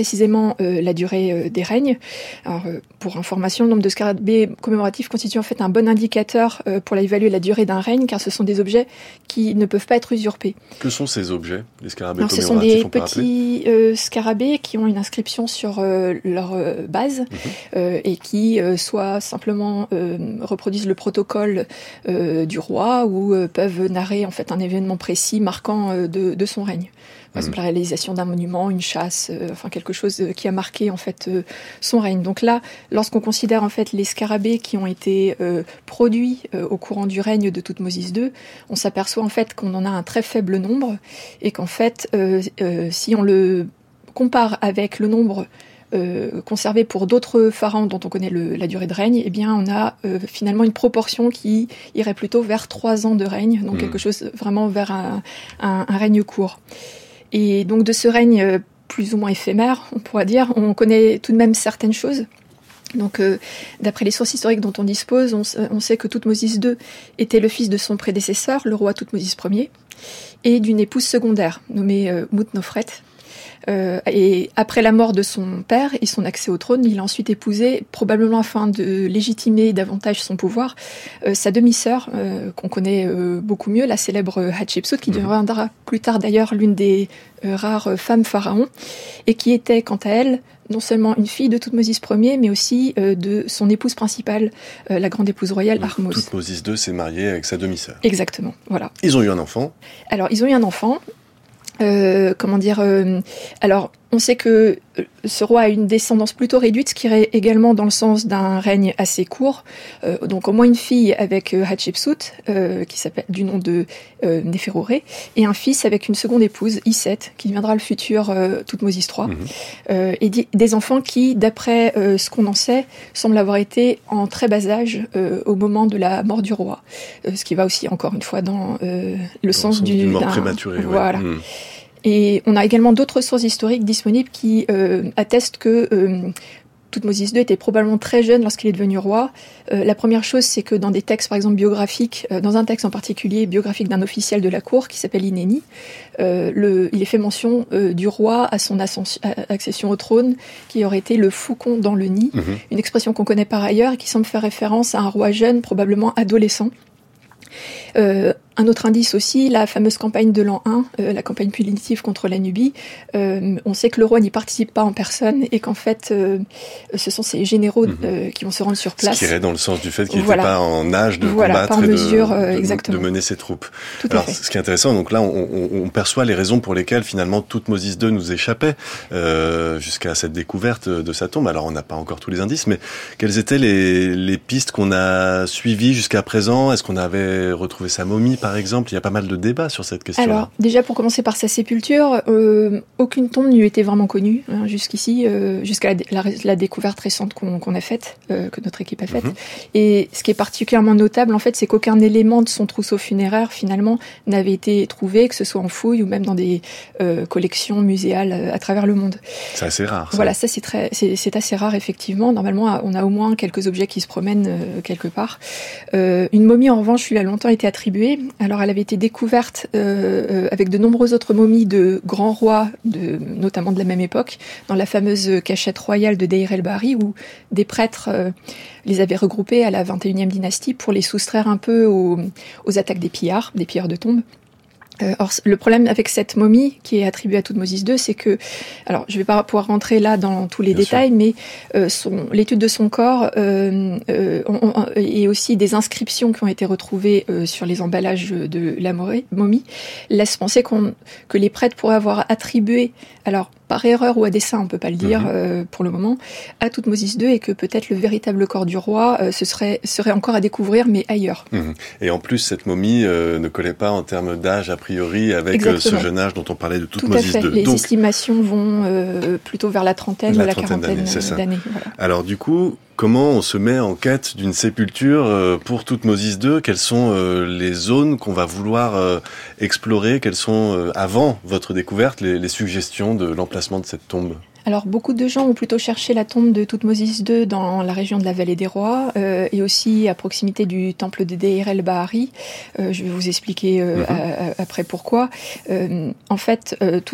précisément euh, la durée euh, des règnes. Alors, euh, pour information, le nombre de scarabées commémoratifs constitue en fait un bon indicateur euh, pour évaluer la durée d'un règne, car ce sont des objets qui ne peuvent pas être usurpés. Que sont ces objets, les scarabées Alors, commémoratifs? Ce sont des on peut petits euh, scarabées qui ont une inscription sur euh, leur euh, base mmh. euh, et qui euh, soit simplement euh, reproduisent le protocole euh, du roi ou euh, peuvent narrer en fait un événement précis marquant euh, de, de son règne. Par exemple, la réalisation d'un monument, une chasse, euh, enfin quelque chose euh, qui a marqué en fait euh, son règne. Donc là, lorsqu'on considère en fait les scarabées qui ont été euh, produits euh, au courant du règne de Thoutmôsis deux, on s'aperçoit en fait qu'on en a un très faible nombre et qu'en fait, euh, euh, si on le compare avec le nombre Euh, conservé pour d'autres pharaons dont on connaît le, la durée de règne, eh bien on a euh, finalement une proportion qui irait plutôt vers trois ans de règne, donc mmh. quelque chose vraiment vers un, un, un règne court. Et donc de ce règne euh, plus ou moins éphémère, on pourrait dire, on connaît tout de même certaines choses. Donc, euh, d'après les sources historiques dont on dispose, on, on sait que Thoutmôsis deux était le fils de son prédécesseur, le roi Thoutmôsis Ier, et d'une épouse secondaire nommée euh, Moutnofret. Euh, et après la mort de son père et son accès au trône, il a ensuite épousé, probablement afin de légitimer davantage son pouvoir, euh, sa demi-sœur, euh, qu'on connaît euh, beaucoup mieux, la célèbre Hatshepsut, qui deviendra plus tard d'ailleurs l'une des euh, rares femmes pharaons, et qui était, quant à elle, non seulement une fille de Thoutmôsis Ier, mais aussi euh, de son épouse principale, euh, la grande épouse royale Ahmose. Thoutmôsis deux s'est marié avec sa demi-sœur. Exactement, voilà. Ils ont eu un enfant. Alors, ils ont eu un enfant. Euh, comment dire euh, alors on sait que ce roi a une descendance plutôt réduite, ce qui irait également dans le sens d'un règne assez court, euh, donc au moins une fille avec euh, Hatshepsut euh, qui s'appelle du nom de euh, Néferoré, et un fils avec une seconde épouse, Iset, qui deviendra le futur euh, Thoutmôsis trois, mmh. euh, et di- des enfants qui, d'après euh, ce qu'on en sait, semblent avoir été en très bas âge euh, au moment de la mort du roi, euh, ce qui va aussi encore une fois dans euh, le dans sens, sens du, d'une mort d'un, prématurée. Voilà. Ouais. Mmh. Et on a également d'autres sources historiques disponibles qui euh, attestent que euh, Thoutmôsis deux était probablement très jeune lorsqu'il est devenu roi. Euh, la première chose, c'est que dans des textes, par exemple, biographiques, euh, dans un texte en particulier biographique d'un officiel de la cour qui s'appelle Inéni, euh, le, il est fait mention euh, du roi à son ascension, à, accession au trône, qui aurait été le faucon dans le nid, mmh. une expression qu'on connaît par ailleurs et qui semble faire référence à un roi jeune, probablement adolescent. Euh, un autre indice aussi, la fameuse campagne de l'an un, euh, la campagne punitive contre la Nubie. Euh, on sait que le roi n'y participe pas en personne et qu'en fait, euh, ce sont ses généraux mmh. euh, qui vont se rendre sur place. Ce qui irait dans le sens du fait qu'il n'était voilà. pas en âge de voilà, combattre pas en et mesure, de, euh, de, exactement. de mener ses troupes. Tout Alors, à fait. ce qui est intéressant, donc là, on, on, on perçoit les raisons pour lesquelles finalement Thoutmôsis deux nous échappait euh, jusqu'à cette découverte de sa tombe. Alors, on n'a pas encore tous les indices, mais quelles étaient les, les pistes qu'on a suivies jusqu'à présent? Est-ce qu'on avait retrouvé sa momie, par exemple? Il y a pas mal de débats sur cette question-là. Alors, déjà pour commencer par sa sépulture, euh, aucune tombe ne lui était vraiment connue hein, jusqu'ici, euh, jusqu'à la, la, la découverte récente qu'on, qu'on a faite, euh, que notre équipe a faite. Mm-hmm. Et ce qui est particulièrement notable, en fait, c'est qu'aucun élément de son trousseau funéraire, finalement, n'avait été trouvé, que ce soit en fouille ou même dans des euh, collections muséales à travers le monde. C'est assez rare. Ça. Voilà, ça c'est très, c'est, c'est assez rare effectivement. Normalement, on a au moins quelques objets qui se promènent euh, quelque part. Euh, une momie, en revanche, lui a longtemps été attribuée. Alors, elle avait été découverte Euh, avec de nombreuses autres momies de grands rois, de, notamment de la même époque, dans la fameuse cachette royale de Deir el-Bahri, où des prêtres euh, les avaient regroupés à la vingt et unième dynastie pour les soustraire un peu aux, aux attaques des pillards, des pilleurs de tombes. Euh, or, le problème avec cette momie qui est attribuée à Thoutmôsis deux, c'est que, alors je ne vais pas pouvoir rentrer là dans tous les Bien détails, sûr. mais euh, son, l'étude de son corps euh, euh, on, on, et aussi des inscriptions qui ont été retrouvées euh, sur les emballages de la momie laissent penser qu'on, que les prêtres pourraient avoir attribué, alors par erreur ou à dessein, on ne peut pas le dire mmh. euh, pour le moment, à Thoutmôsis deux, et que peut-être le véritable corps du roi euh, ce serait, serait encore à découvrir, mais ailleurs. Mmh. Et en plus, cette momie euh, ne collait pas en termes d'âge, a priori, avec euh, ce jeune âge dont on parlait de Thoutmôsis deux. Les Donc, estimations vont euh, plutôt vers la trentaine la ou la trentaine quarantaine d'années. d'années. d'années voilà. Alors du coup, comment on se met en quête d'une sépulture euh, pour Thoutmôsis deux? Quelles sont euh, les zones qu'on va vouloir euh, explorer? Quelles sont, euh, avant votre découverte, les, les suggestions de l'emplacement de cette tombe? Alors, beaucoup de gens ont plutôt cherché la tombe de Thoutmôsis deux dans la région de la Vallée des Rois euh, et aussi à proximité du temple de Deir el-Bahri. Euh, je vais vous expliquer euh, mm-hmm. à, à, après pourquoi. Euh, en fait, euh, tout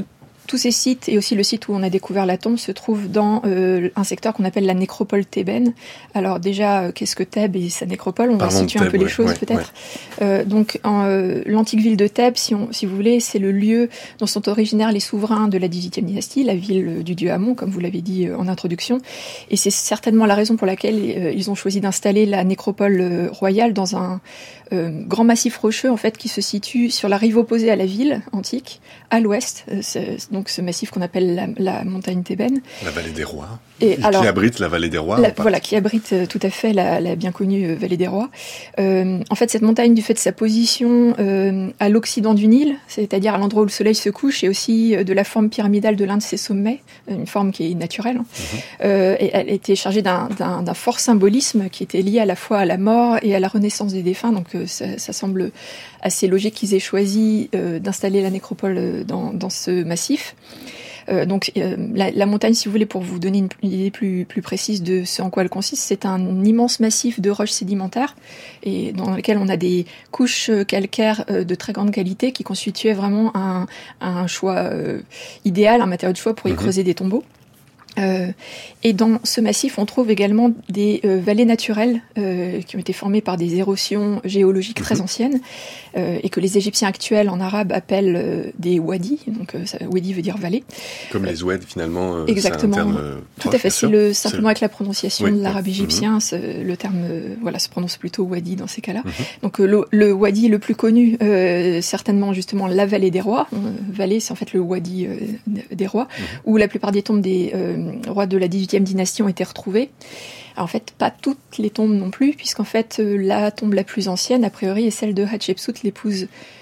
tous ces sites, et aussi le site où on a découvert la tombe, se trouvent dans euh, un secteur qu'on appelle la nécropole thébaine. Alors déjà, euh, qu'est-ce que Thèbes et sa nécropole ? On Parlons va situer Thèbes, un peu les ouais, choses ouais, peut-être. Ouais. Euh, donc en, euh, l'antique ville de Thèbes, si, on, si vous voulez, c'est le lieu dont sont originaires les souverains de la dix-huitième dynastie, la ville du dieu Amon, comme vous l'avez dit euh, en introduction. Et c'est certainement la raison pour laquelle euh, ils ont choisi d'installer la nécropole euh, royale dans un euh, grand massif rocheux en fait qui se situe sur la rive opposée à la ville antique, à l'ouest. Euh, c'est, donc ce massif qu'on appelle la, la montagne thébaine. La vallée des rois. Et qui alors, abrite la vallée des rois. La, voilà, qui abrite euh, tout à fait la, la bien connue euh, vallée des rois. Euh, en fait, cette montagne, du fait de sa position euh, à l'occident du Nil, c'est-à-dire à l'endroit où le soleil se couche, et aussi euh, de la forme pyramidale de l'un de ses sommets, une forme qui est naturelle, hein, mmh. euh, et elle était chargée d'un, d'un, d'un fort symbolisme qui était lié à la fois à la mort et à la renaissance des défunts. Donc, euh, ça, ça semble assez logique qu'ils aient choisi euh, d'installer la nécropole dans, dans ce massif. Euh, donc euh, la, la montagne, si vous voulez, pour vous donner une, une idée plus, plus précise de ce en quoi elle consiste, c'est un immense massif de roches sédimentaires et dans lequel on a des couches calcaires euh, de très grande qualité qui constituaient vraiment un, un choix euh, idéal, un matériau de choix pour y mmh. creuser des tombeaux. Euh, et dans ce massif, on trouve également des euh, vallées naturelles euh, qui ont été formées par des érosions géologiques mmh. très anciennes euh, et que les Égyptiens actuels en arabe appellent euh, des wadis. Donc, euh, ça, wadi veut dire vallée. Comme les oueds, finalement. Euh, Exactement. C'est un terme, euh, tout à fait. C'est le, simplement c'est... avec la prononciation oui. de l'arabe égyptien, mmh. le terme euh, voilà, se prononce plutôt wadi dans ces cas-là. Mmh. Donc, euh, le, le wadi le plus connu, euh, certainement justement la vallée des rois. Euh, vallée, c'est en fait le wadi euh, des rois, mmh. où la plupart des tombes des euh, rois de la dix-huitième dynastie ont été retrouvés. Alors, en fait, pas toutes les tombes non plus, puisqu'en fait, euh, la tombe la plus ancienne, a priori, est celle de Hatshepsut, l'épouse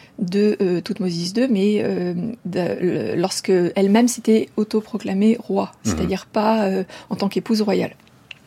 de euh, Thoutmôsis deux, mais euh, de, lorsque elle-même s'était autoproclamée roi, mmh. c'est-à-dire pas euh, en tant qu'épouse royale.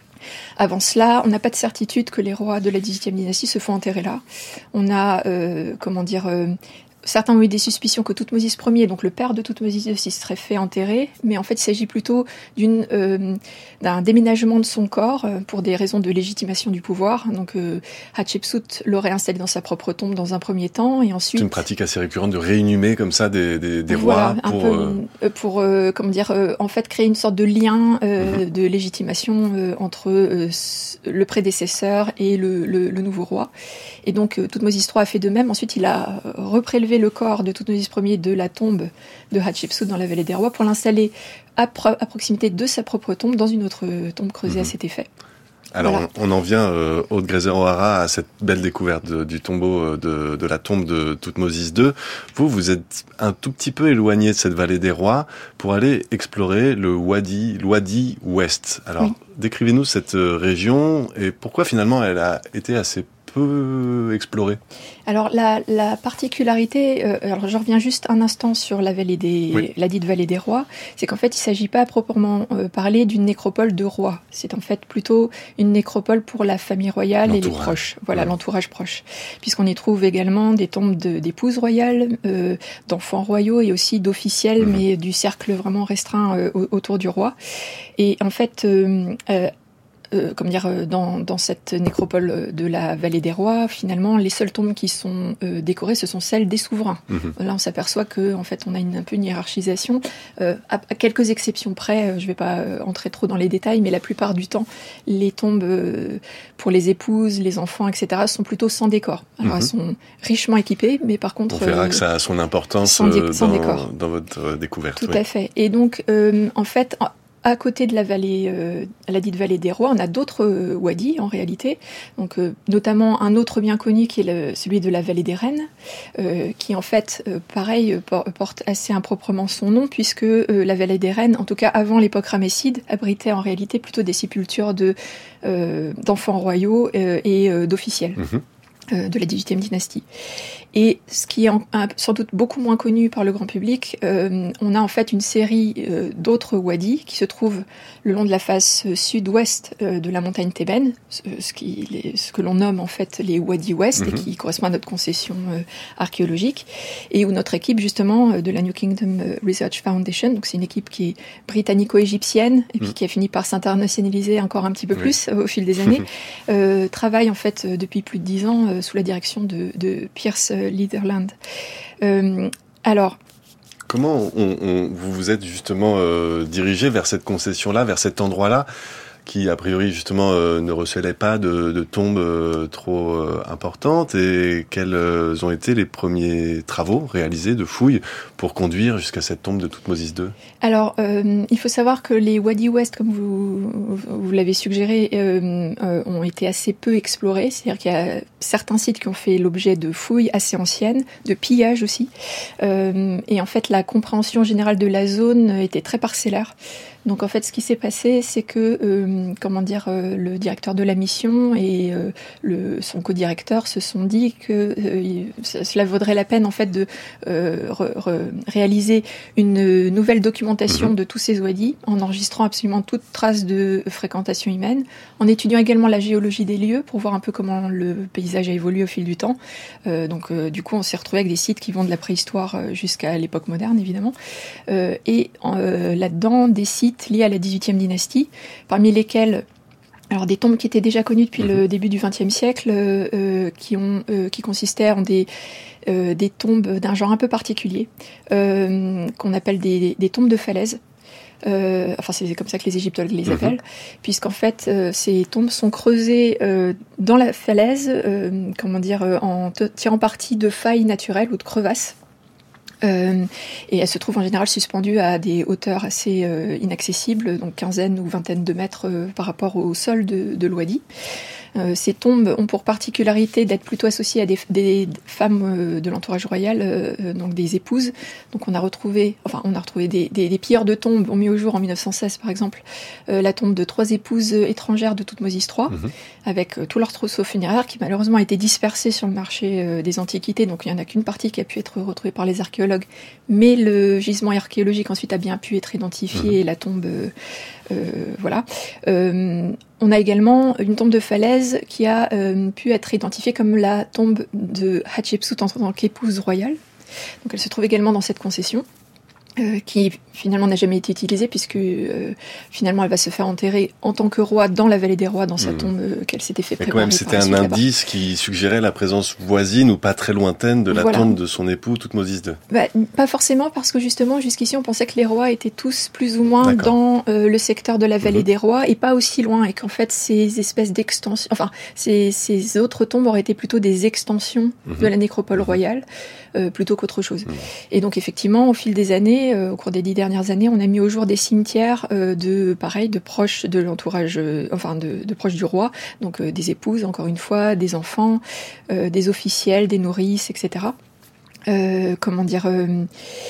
Avant cela, on n'a pas de certitude que les rois de la dix-huitième dynastie se font enterrer là. On a, euh, comment dire... Euh, Certains ont eu des suspicions que Thoutmôsis Ier, donc le père de Thoutmôsis deux, s'y serait fait enterrer, mais en fait il s'agit plutôt d'une, euh, d'un déménagement de son corps euh, pour des raisons de légitimation du pouvoir. Donc euh, Hatshepsut l'aurait installé dans sa propre tombe dans un premier temps, et ensuite... C'est une pratique assez récurrente de réinhumer comme ça des, des, des voilà, rois pour... Un peu, euh... pour euh, comment dire, euh, en fait créer une sorte de lien euh, mm-hmm. de légitimation euh, entre euh, le prédécesseur et le, le, le nouveau roi. Et donc euh, Thoutmôsis trois a fait de même. Ensuite il a reprélevé le corps de Thoutmôsis Ier de la tombe de Hatshepsut dans la vallée des rois pour l'installer à, pro- à proximité de sa propre tombe dans une autre tombe creusée mmh. à cet effet. Alors voilà. on, on en vient, euh, Aude Greiser-O'Hara, à cette belle découverte de, du tombeau de, de la tombe de Thoutmôsis deux. Vous, vous êtes un tout petit peu éloigné de cette vallée des rois pour aller explorer le Wadi, le Wadi Ouest. Alors oui. décrivez-nous cette région et pourquoi finalement elle a été assez peu explorée. Alors la, la particularité, euh, alors je reviens juste un instant sur la vallée des, oui. la dite vallée des rois, c'est qu'en fait il ne s'agit pas à proprement euh, parler d'une nécropole de rois, c'est en fait plutôt une nécropole pour la famille royale et les proches, voilà ouais. l'entourage proche, puisqu'on y trouve également des tombes de, d'épouses royales, euh, d'enfants royaux et aussi d'officiels, mmh. mais du cercle vraiment restreint euh, autour du roi. Et en fait, euh, euh, Euh, comme dire, euh, dans, dans cette nécropole de la vallée des rois, finalement, les seules tombes qui sont euh, décorées, ce sont celles des souverains. Mmh. Là, on s'aperçoit que, en fait, on a une, un peu une hiérarchisation. Euh, à, à quelques exceptions près, je ne vais pas euh, entrer trop dans les détails, mais la plupart du temps, les tombes euh, pour les épouses, les enfants, et cetera, sont plutôt sans décor. Alors, mmh. elles sont richement équipées, mais par contre... On verra euh, que ça a son importance sans, dé- sans dans, décor. Dans votre euh, découverte. Tout oui. à fait. Et donc, euh, en fait... À côté de la vallée, euh, la dite vallée des rois, on a d'autres euh, wadis en réalité, donc euh, notamment un autre bien connu qui est le, celui de la vallée des reines, euh, qui en fait, euh, pareil, por- porte assez improprement son nom puisque euh, la vallée des reines, en tout cas avant l'époque ramesside, abritait en réalité plutôt des sépultures de euh, d'enfants royaux euh, et euh, d'officiels. Mmh. De la dix-huitième dynastie. Et ce qui est en, sans doute beaucoup moins connu par le grand public, euh, on a en fait une série euh, d'autres wadis qui se trouvent le long de la face sud-ouest euh, de la montagne thébaine, ce, ce, qui, les, ce que l'on nomme en fait les wadis ouest, mm-hmm. et qui correspond à notre concession euh, archéologique, et où notre équipe justement euh, de la New Kingdom Research Foundation, donc c'est une équipe qui est britannico-égyptienne, et puis mm. qui a fini par s'internationaliser encore un petit peu oui. plus euh, au fil des années, euh, travaille en fait euh, depuis plus de dix ans euh, sous la direction de, de Pierce Litherland. Euh, alors, comment on, on, vous vous êtes justement euh, dirigé vers cette concession-là, vers cet endroit-là, qui a priori justement euh, ne recelait pas de, de tombes euh, trop euh, importantes, et quels euh, ont été les premiers travaux réalisés de fouilles pour conduire jusqu'à cette tombe de Thoutmôsis deux? Alors, euh, il faut savoir que les Wadi Ouest, comme vous, vous l'avez suggéré, euh, euh, ont été assez peu explorés. C'est-à-dire qu'il y a certains sites qui ont fait l'objet de fouilles assez anciennes, de pillages aussi. Euh, et en fait, la compréhension générale de la zone était très parcellaire. Donc en fait, ce qui s'est passé, c'est que, euh, comment dire, euh, le directeur de la mission et euh, le, son co-directeur se sont dit que euh, cela vaudrait la peine en fait de euh, re, re, réaliser une nouvelle documentation mmh. de tous ces wadis, en enregistrant absolument toute trace de fréquentation humaine, en étudiant également la géologie des lieux pour voir un peu comment le paysage a évolué au fil du temps. Euh, donc euh, du coup, on s'est retrouvé avec des sites qui vont de la préhistoire jusqu'à l'époque moderne, évidemment, euh, et euh, là-dedans des sites liés à la dix-huitième dynastie, parmi lesquels alors des tombes qui étaient déjà connues depuis mmh. le début du vingtième siècle, euh, qui ont euh, qui consistaient en des euh, des tombes d'un genre un peu particulier, euh, qu'on appelle des, des tombes de falaise. Euh, enfin, c'est comme ça que les égyptologues les appellent, mmh. puisqu'en fait, euh, ces tombes sont creusées euh, dans la falaise, euh, comment dire, euh, en t- tirant parti de failles naturelles ou de crevasses. Euh, et elles se trouvent en général suspendues à des hauteurs assez euh, inaccessibles, donc quinzaine ou vingtaine de mètres euh, par rapport au sol de, de l'Ouadi. Euh, ces tombes ont pour particularité d'être plutôt associées à des, des femmes euh, de l'entourage royal, euh, donc des épouses. Donc on a retrouvé, enfin on a retrouvé des, des, des pilleurs de tombes, ont mis au jour en mille neuf cent seize par exemple, euh, la tombe de trois épouses étrangères de Thoutmôsis trois, mmh. avec euh, tout leur trousseau funéraire qui malheureusement a été dispersé sur le marché euh, des antiquités. Donc il n'y en a qu'une partie qui a pu être retrouvée par les archéologues, mais le gisement archéologique ensuite a bien pu être identifié, mmh. et la tombe, euh, euh, voilà. Euh, On a également une tombe de falaise qui a euh, pu être identifiée comme la tombe de Hatshepsut en tant qu'épouse royale. Donc elle se trouve également dans cette concession, euh, qui finalement n'a jamais été utilisée, puisque euh, finalement elle va se faire enterrer en tant que roi dans la vallée des rois, dans sa mmh. tombe euh, qu'elle s'était fait préparer. Mais quand même, c'était un indice là-bas qui suggérait la présence voisine ou pas très lointaine de la voilà. tombe de son époux Thoutmôsis deux. Bah, pas forcément, parce que justement jusqu'ici on pensait que les rois étaient tous plus ou moins D'accord. dans euh, le secteur de la vallée mmh. des rois et pas aussi loin, et qu'en fait ces espèces d'extensions, enfin ces, ces autres tombes auraient été plutôt des extensions mmh. de la nécropole mmh. royale euh, plutôt qu'autre chose. Mmh. Et donc effectivement, au fil des années, euh, au cours des dix dernières années, on a mis au jour des cimetières euh, de pareil, de proches de l'entourage, euh, enfin de, de proches du roi, donc euh, des épouses, encore une fois, des enfants, euh, des officiels, des nourrices, et cetera. Euh, comment dire euh,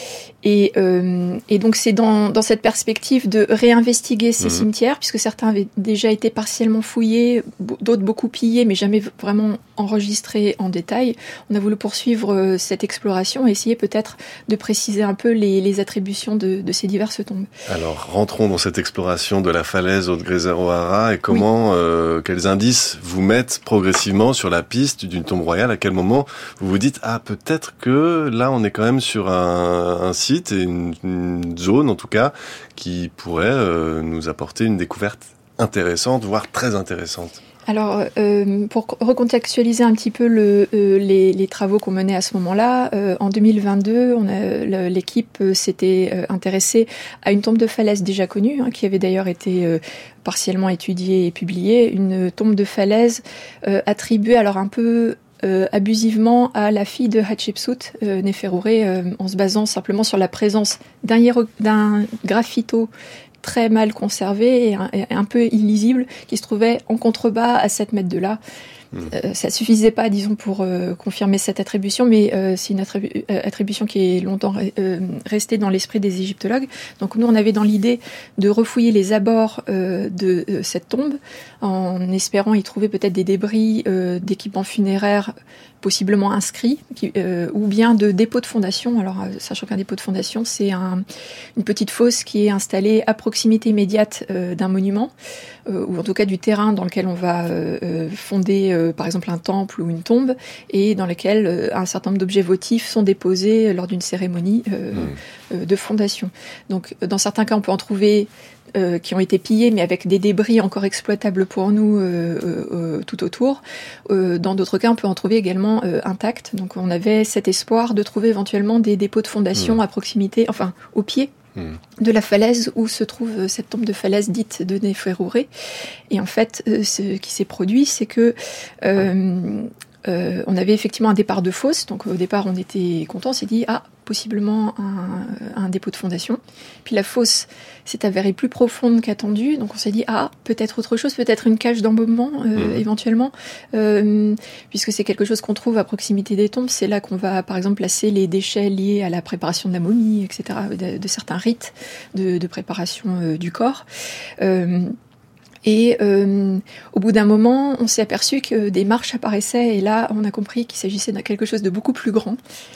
et, euh, et donc c'est dans, dans cette perspective de réinvestiguer ces mmh. cimetières, puisque certains avaient déjà été partiellement fouillés, d'autres beaucoup pillés, mais jamais vraiment enregistrés en détail. On a voulu poursuivre euh, cette exploration et essayer peut-être de préciser un peu les, les attributions de, de ces diverses tombes. Alors rentrons dans cette exploration de la falaise Haute-Grézère-O'Hara, et comment, oui. euh, quels indices vous mettent progressivement sur la piste d'une tombe royale? À quel moment vous vous dites, ah peut-être que là on est quand même sur un, un site et une, une zone en tout cas qui pourrait euh, nous apporter une découverte intéressante, voire très intéressante? Alors, euh, pour recontextualiser un petit peu le, euh, les, les travaux qu'on menait à ce moment-là, euh, en deux mille vingt-deux, on a, l'équipe euh, s'était euh, intéressée à une tombe de falaise déjà connue, hein, qui avait d'ailleurs été euh, partiellement étudiée et publiée, une tombe de falaise euh, attribuée alors un peu Euh, abusivement à la fille de Hatshepsut, euh, Néferouré, euh, en se basant simplement sur la présence d'un, hiéro- d'un graffito très mal conservé et un, et un peu illisible qui se trouvait en contrebas à sept mètres de là. Mmh. Euh, ça suffisait pas, disons, pour euh, confirmer cette attribution, mais euh, c'est une attribu- euh, attribution qui est longtemps euh, restée dans l'esprit des égyptologues. Donc nous, on avait dans l'idée de refouiller les abords euh, de euh, cette tombe, en espérant y trouver peut-être des débris euh, d'équipements funéraires possiblement inscrits, qui, euh, ou bien de dépôts de fondation. Alors, euh, sachant qu'un dépôt de fondation, c'est un, une petite fosse qui est installée à proximité immédiate euh, d'un monument, euh, ou en tout cas du terrain dans lequel on va euh, fonder, euh, par exemple, un temple ou une tombe, et dans lequel euh, un certain nombre d'objets votifs sont déposés lors d'une cérémonie euh, mmh. euh, de fondation. Donc, dans certains cas, on peut en trouver euh, qui ont été pillés, mais avec des débris encore exploitables pour nous euh, euh, tout autour. Euh, dans d'autres cas, on peut en trouver également euh, intacts. Donc on avait cet espoir de trouver éventuellement des dépôts de fondation mmh. à proximité, enfin au pied mmh. de la falaise où se trouve cette tombe de falaise dite de Néferouré. Et en fait, euh, ce qui s'est produit, c'est que euh, euh, on avait effectivement un départ de fosse. Donc au départ, on était content, on s'est dit ah possiblement un, un dépôt de fondation. Puis la fosse s'est avérée plus profonde qu'attendu, donc on s'est dit ah peut-être autre chose, peut-être une cage d'embaumement euh, mmh. éventuellement, euh, puisque c'est quelque chose qu'on trouve à proximité des tombes. C'est là qu'on va par exemple placer les déchets liés à la préparation de la momie, et cetera, de, de certains rites de, de préparation euh, du corps. Euh, Et euh, au bout d'un moment, on s'est aperçu que des marches apparaissaient, et là, on a compris qu'il s'agissait de quelque chose de beaucoup plus grand.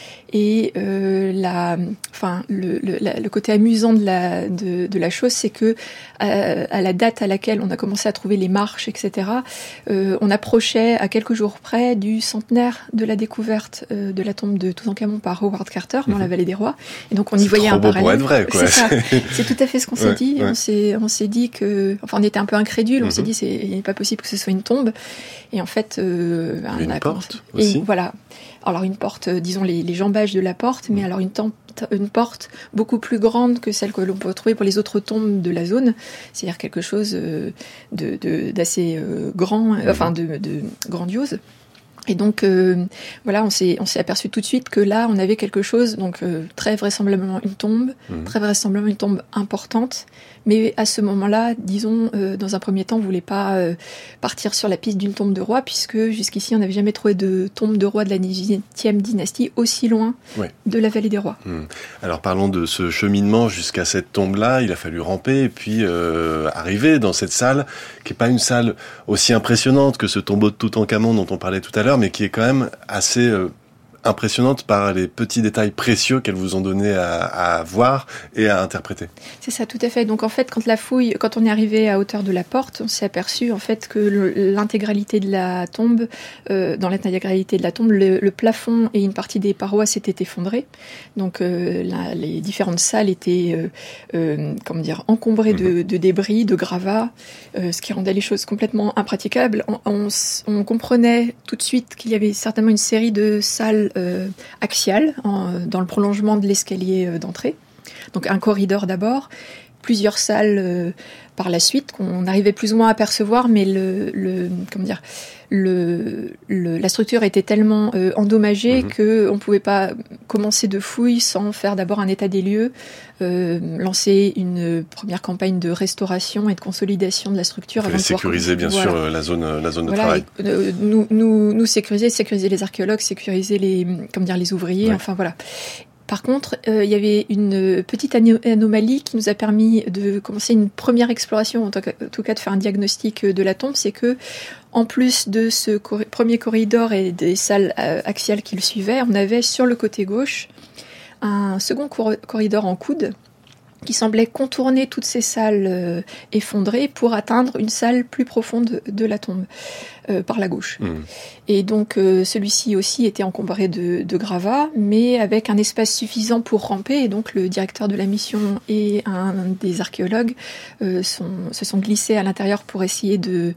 Et euh, la, enfin, le, le, la, le côté amusant de la, de, de la chose, c'est que à, à la date à laquelle on a commencé à trouver les marches, et cetera, euh, on approchait à quelques jours près du centenaire de la découverte euh, de la tombe de Toutankhamon par Howard Carter dans mmh. la Vallée des Rois. Et donc on y voyait un parallèle. Pour être vrai, quoi. C'est ça. C'est tout à fait ce qu'on s'est ouais, dit. Ouais. On s'est, on s'est dit que, enfin, on était un peu incrédule. On mmh. s'est dit, c'est, il n'est pas possible que ce soit une tombe. Et en fait, euh, il y a une a porte aussi. Et voilà. Alors une porte, euh, disons les, les jambages de la porte, mais mmh. alors une, temp- une porte beaucoup plus grande que celle que l'on peut trouver pour les autres tombes de la zone, c'est-à-dire quelque chose euh, de, de, d'assez euh, grand, mmh. enfin de, de grandiose. Et donc euh, voilà, on s'est on s'est aperçu tout de suite que là on avait quelque chose, donc euh, très vraisemblablement une tombe, mmh. très vraisemblablement une tombe importante. Mais à ce moment-là, disons, euh, dans un premier temps, on voulait pas euh, partir sur la piste d'une tombe de roi, puisque jusqu'ici, on n'avait jamais trouvé de tombe de roi de la dix-huitième dynastie aussi loin ouais. de la Vallée des Rois. Hum. Alors parlons de ce cheminement jusqu'à cette tombe-là. Il a fallu ramper et puis euh, arriver dans cette salle, qui n'est pas une salle aussi impressionnante que ce tombeau de Toutankhamon dont on parlait tout à l'heure, mais qui est quand même assez... Euh, impressionnante par les petits détails précieux qu'elles vous ont donné à, à voir et à interpréter. C'est ça, tout à fait. Donc en fait, quand la fouille, quand on est arrivé à hauteur de la porte, on s'est aperçu en fait que le, l'intégralité de la tombe, euh, dans l'intégralité de la tombe, le, le plafond et une partie des parois s'étaient effondrés. Donc euh, la, les différentes salles étaient, euh, euh, comment dire, encombrées de, de débris, de gravats, euh, ce qui rendait les choses complètement impraticables. On, on, on comprenait tout de suite qu'il y avait certainement une série de salles Euh, axiale en, dans le prolongement de l'escalier euh, d'entrée. Donc un corridor d'abord, plusieurs salles euh, par la suite qu'on arrivait plus ou moins à percevoir, mais le, le comment dire, le, le la structure était tellement euh, endommagée mmh. que on pouvait pas commencer de fouilles sans faire d'abord un état des lieux, euh, lancer une première campagne de restauration et de consolidation de la structure. Il fallait sécuriser bien voilà. sûr la zone la zone voilà, de travail. Et, euh, nous nous nous sécuriser, sécuriser les archéologues, sécuriser les comment dire les ouvriers, ouais. enfin voilà. Par contre, euh, il y avait une petite anomalie qui nous a permis de commencer une première exploration, en tout cas de faire un diagnostic de la tombe, c'est que, en plus de ce cor- premier corridor et des salles euh, axiales qui le suivaient, on avait sur le côté gauche un second cor- corridor en coude qui semblait contourner toutes ces salles euh, effondrées pour atteindre une salle plus profonde de la tombe, euh, par la gauche. Mmh. Et donc euh, celui-ci aussi était encombré de, de gravats, mais avec un espace suffisant pour ramper, et donc le directeur de la mission et un des archéologues euh, sont, se sont glissés à l'intérieur pour essayer de,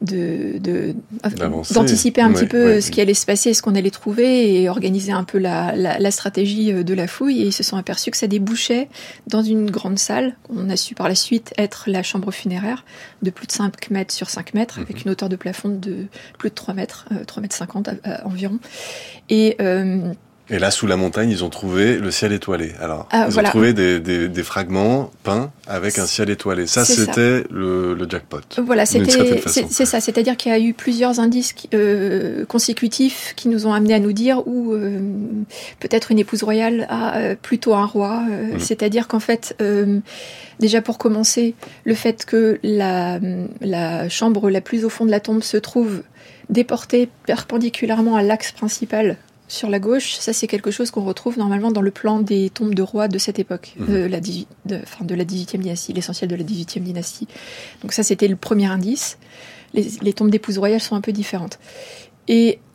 de, de, d'anticiper un ouais, petit peu ouais, ce oui. qui allait se passer, ce qu'on allait trouver, et organiser un peu la, la, la stratégie de la fouille, et ils se sont aperçus que ça débouchait dans une grande salle, on a su par la suite être la chambre funéraire, de plus de cinq mètres sur cinq mètres, mmh. avec une hauteur de plafond de plus de trois mètres, euh, trois mètres cinquante euh, environ. Et, euh, Et là, sous la montagne, ils ont trouvé le ciel étoilé. Alors, ah, ils voilà. ont trouvé des, des, des fragments peints avec un ciel étoilé. Ça, c'est c'était ça. Le, le jackpot. Voilà, c'était, c'est, c'est ça. C'est-à-dire qu'il y a eu plusieurs indices qui, euh, consécutifs qui nous ont amenés à nous dire où euh, peut-être une épouse royale a euh, plutôt un roi. Euh, mmh. C'est-à-dire qu'en fait, euh, déjà pour commencer, le fait que la, la chambre la plus au fond de la tombe se trouve déportée perpendiculairement à l'axe principal sur la gauche, ça c'est quelque chose qu'on retrouve normalement dans le plan des tombes de rois de cette époque, mmh. de, la dix-huit, de, enfin, de la dix-huitième dynastie, l'essentiel de la dix-huitième dynastie. Donc ça c'était le premier indice. Les, les tombes d'épouses royales sont un peu différentes. Et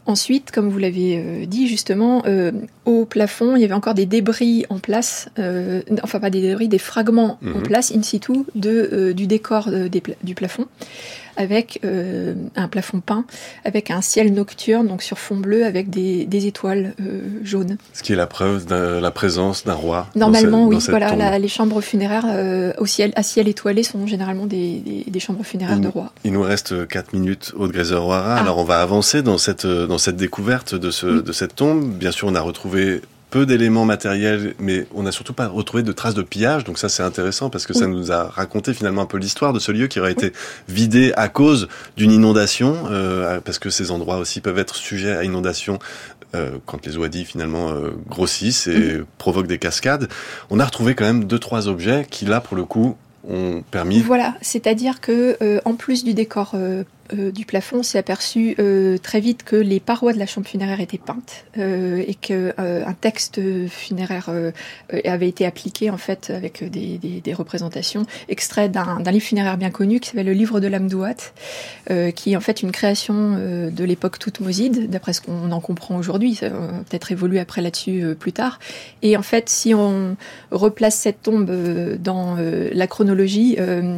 Ensuite, comme vous l'avez euh, dit justement, euh, au plafond, il y avait encore des débris en place, euh, enfin pas des débris, des fragments mmh. en place in situ de, euh, du décor euh, des pla- du plafond, avec euh, un plafond peint, avec un ciel nocturne, donc sur fond bleu, avec des, des étoiles euh, jaunes. Ce qui est la preuve de la présence d'un roi. Normalement, dans cette, oui. dans Voilà, la, les chambres funéraires euh, au ciel, à ciel étoilé sont généralement des, des, des chambres funéraires il, de rois. Il nous reste quatre minutes, Aude Greiser-O'Hara. Ah. Alors, on va avancer dans cette dans cette découverte de ce mmh. de cette tombe. Bien sûr, on a retrouvé peu d'éléments matériels, mais on n'a surtout pas retrouvé de traces de pillage. Donc ça, c'est intéressant parce que oui. ça nous a raconté finalement un peu l'histoire de ce lieu qui aurait oui. été vidé à cause d'une inondation, euh, parce que ces endroits aussi peuvent être sujets à inondation euh, quand les ouadis finalement euh, grossissent et mmh. provoquent des cascades. On a retrouvé quand même deux, trois objets qui, là, pour le coup, ont permis... Voilà, c'est-à-dire que euh, en plus du décor euh, euh, du plafond, on s'est aperçu euh, très vite que les parois de la chambre funéraire étaient peintes euh, et qu'un euh, texte funéraire euh, avait été appliqué en fait avec des, des, des représentations extraites d'un, d'un livre funéraire bien connu qui s'appelle le livre de l'Amdouat, euh, qui est en fait une création euh, de l'époque toutmoside, d'après ce qu'on en comprend aujourd'hui, ça va peut-être évoluer après là-dessus euh, plus tard. Et en fait, si on replace cette tombe euh, dans euh, la chronologie, euh,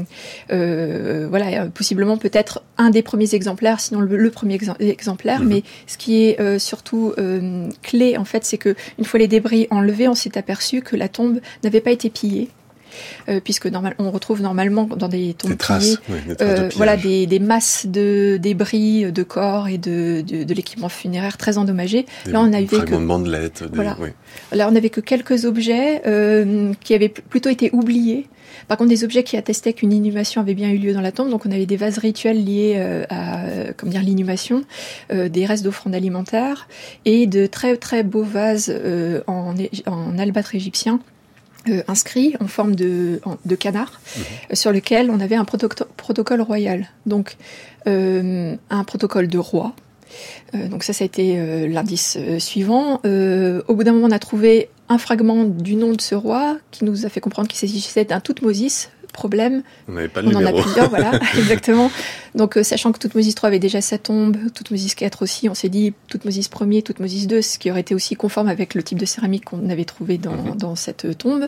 euh, voilà, possiblement peut-être un des premiers exemplaires, sinon le, le premier ex- exemplaire. Mmh. Mais ce qui est euh, surtout euh, clé, en fait, c'est que une fois les débris enlevés, on s'est aperçu que la tombe n'avait pas été pillée. Euh, puisque normal, on retrouve normalement dans des tombes des traces, pillées, oui, des traces euh, de voilà, des, des masses de débris, de corps et de, de, de l'équipement funéraire très endommagé. Des Là, on avait fragments que, de bandelettes. Des, voilà. oui. Là, on n'avait que quelques objets euh, qui avaient plutôt été oubliés. Par contre, des objets qui attestaient qu'une inhumation avait bien eu lieu dans la tombe. Donc, on avait des vases rituels liés euh, à, euh, comment dire, l'inhumation, euh, des restes d'offrandes alimentaires et de très très beaux vases euh, en, en albâtre égyptien. Euh, inscrit en forme de, en, de canard, mmh. euh, sur lequel on avait un proto- protocole royal. Donc, euh, un protocole de roi. Euh, donc ça, ça a été euh, l'indice euh, suivant. Euh, au bout d'un moment, on a trouvé un fragment du nom de ce roi qui nous a fait comprendre qu'il s'agissait d'un Toutmosis. Problème, on n'avait pas le on numéro. en a plusieurs, voilà, exactement. Donc, euh, sachant que Toutmosis trois avait déjà sa tombe, Toutmosis quatre aussi, on s'est dit Toutmosis premier, Toutmosis deux, ce qui aurait été aussi conforme avec le type de céramique qu'on avait trouvé dans, mmh. dans cette tombe.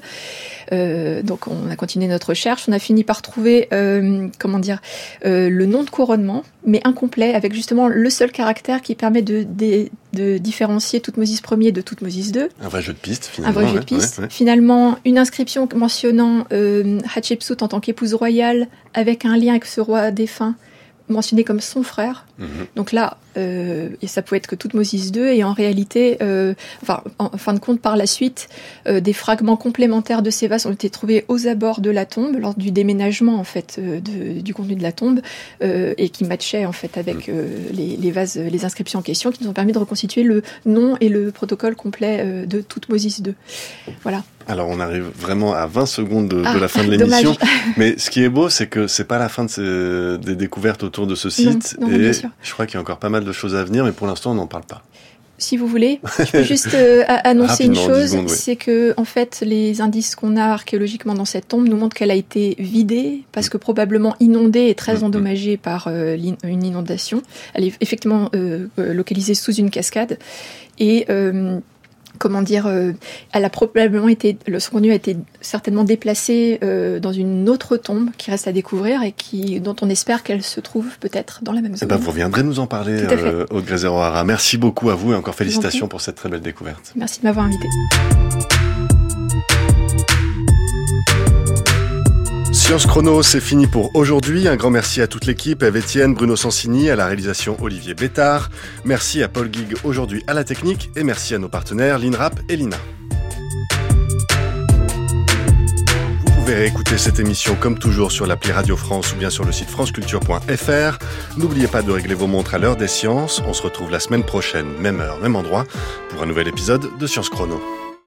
Euh, donc, on a continué notre recherche. On a fini par trouver, euh, comment dire, euh, le nom de couronnement, mais incomplet, avec justement le seul caractère qui permet de, de, de différencier Toutmosis premier de Toutmosis deux. Un vrai jeu de piste, finalement. Un vrai jeu ouais, de piste. Ouais, ouais. Finalement, une inscription mentionnant euh, Hatshepsut en tant qu'épouse royale, avec un lien avec ce roi défunt, mentionné comme son frère. Mmh. Donc là, euh, et ça pouvait être que Toutmosis deux, et en réalité, euh, enfin, en, en fin de compte, par la suite, euh, des fragments complémentaires de ces vases ont été trouvés aux abords de la tombe, lors du déménagement, en fait, euh, de, du contenu de la tombe, euh, et qui matchaient, en fait, avec euh, les, les vases, les inscriptions en question, qui nous ont permis de reconstituer le nom et le protocole complet euh, de Toutmosis deux. Voilà. Alors, on arrive vraiment à vingt secondes de, ah, de la fin de l'émission. Dommage. Mais ce qui est beau, c'est que c'est pas la fin de ces, des découvertes autour de ce site. Non, non, et bien sûr. Je crois qu'il y a encore pas mal de choses à venir, mais pour l'instant, on n'en parle pas. Si vous voulez, je peux juste euh, annoncer une chose, secondes, oui. c'est que en fait, les indices qu'on a archéologiquement dans cette tombe nous montrent qu'elle a été vidée, parce que probablement inondée et très endommagée par euh, une inondation. Elle est effectivement euh, localisée sous une cascade. Et... Euh, comment dire, euh, elle a probablement été, le, son contenu a été certainement déplacé euh, dans une autre tombe qui reste à découvrir et qui, dont on espère qu'elle se trouve peut-être dans la même zone. Eh ben, vous reviendrez nous en parler, euh, Aude Greiser-O'Hara. Merci beaucoup à vous et encore félicitations pour cette très belle découverte. Merci de m'avoir invité. Science Chrono, c'est fini pour aujourd'hui. Un grand merci à toute l'équipe, Eve Etienne, Bruno Sansini, à la réalisation Olivier Bétard. Merci à Paul Guig aujourd'hui à la technique et merci à nos partenaires l'INRAP et l'I N A. Vous pouvez réécouter cette émission comme toujours sur l'appli Radio France ou bien sur le site franceculture point f r. N'oubliez pas de régler vos montres à l'heure des sciences. On se retrouve la semaine prochaine, même heure, même endroit, pour un nouvel épisode de Science Chrono.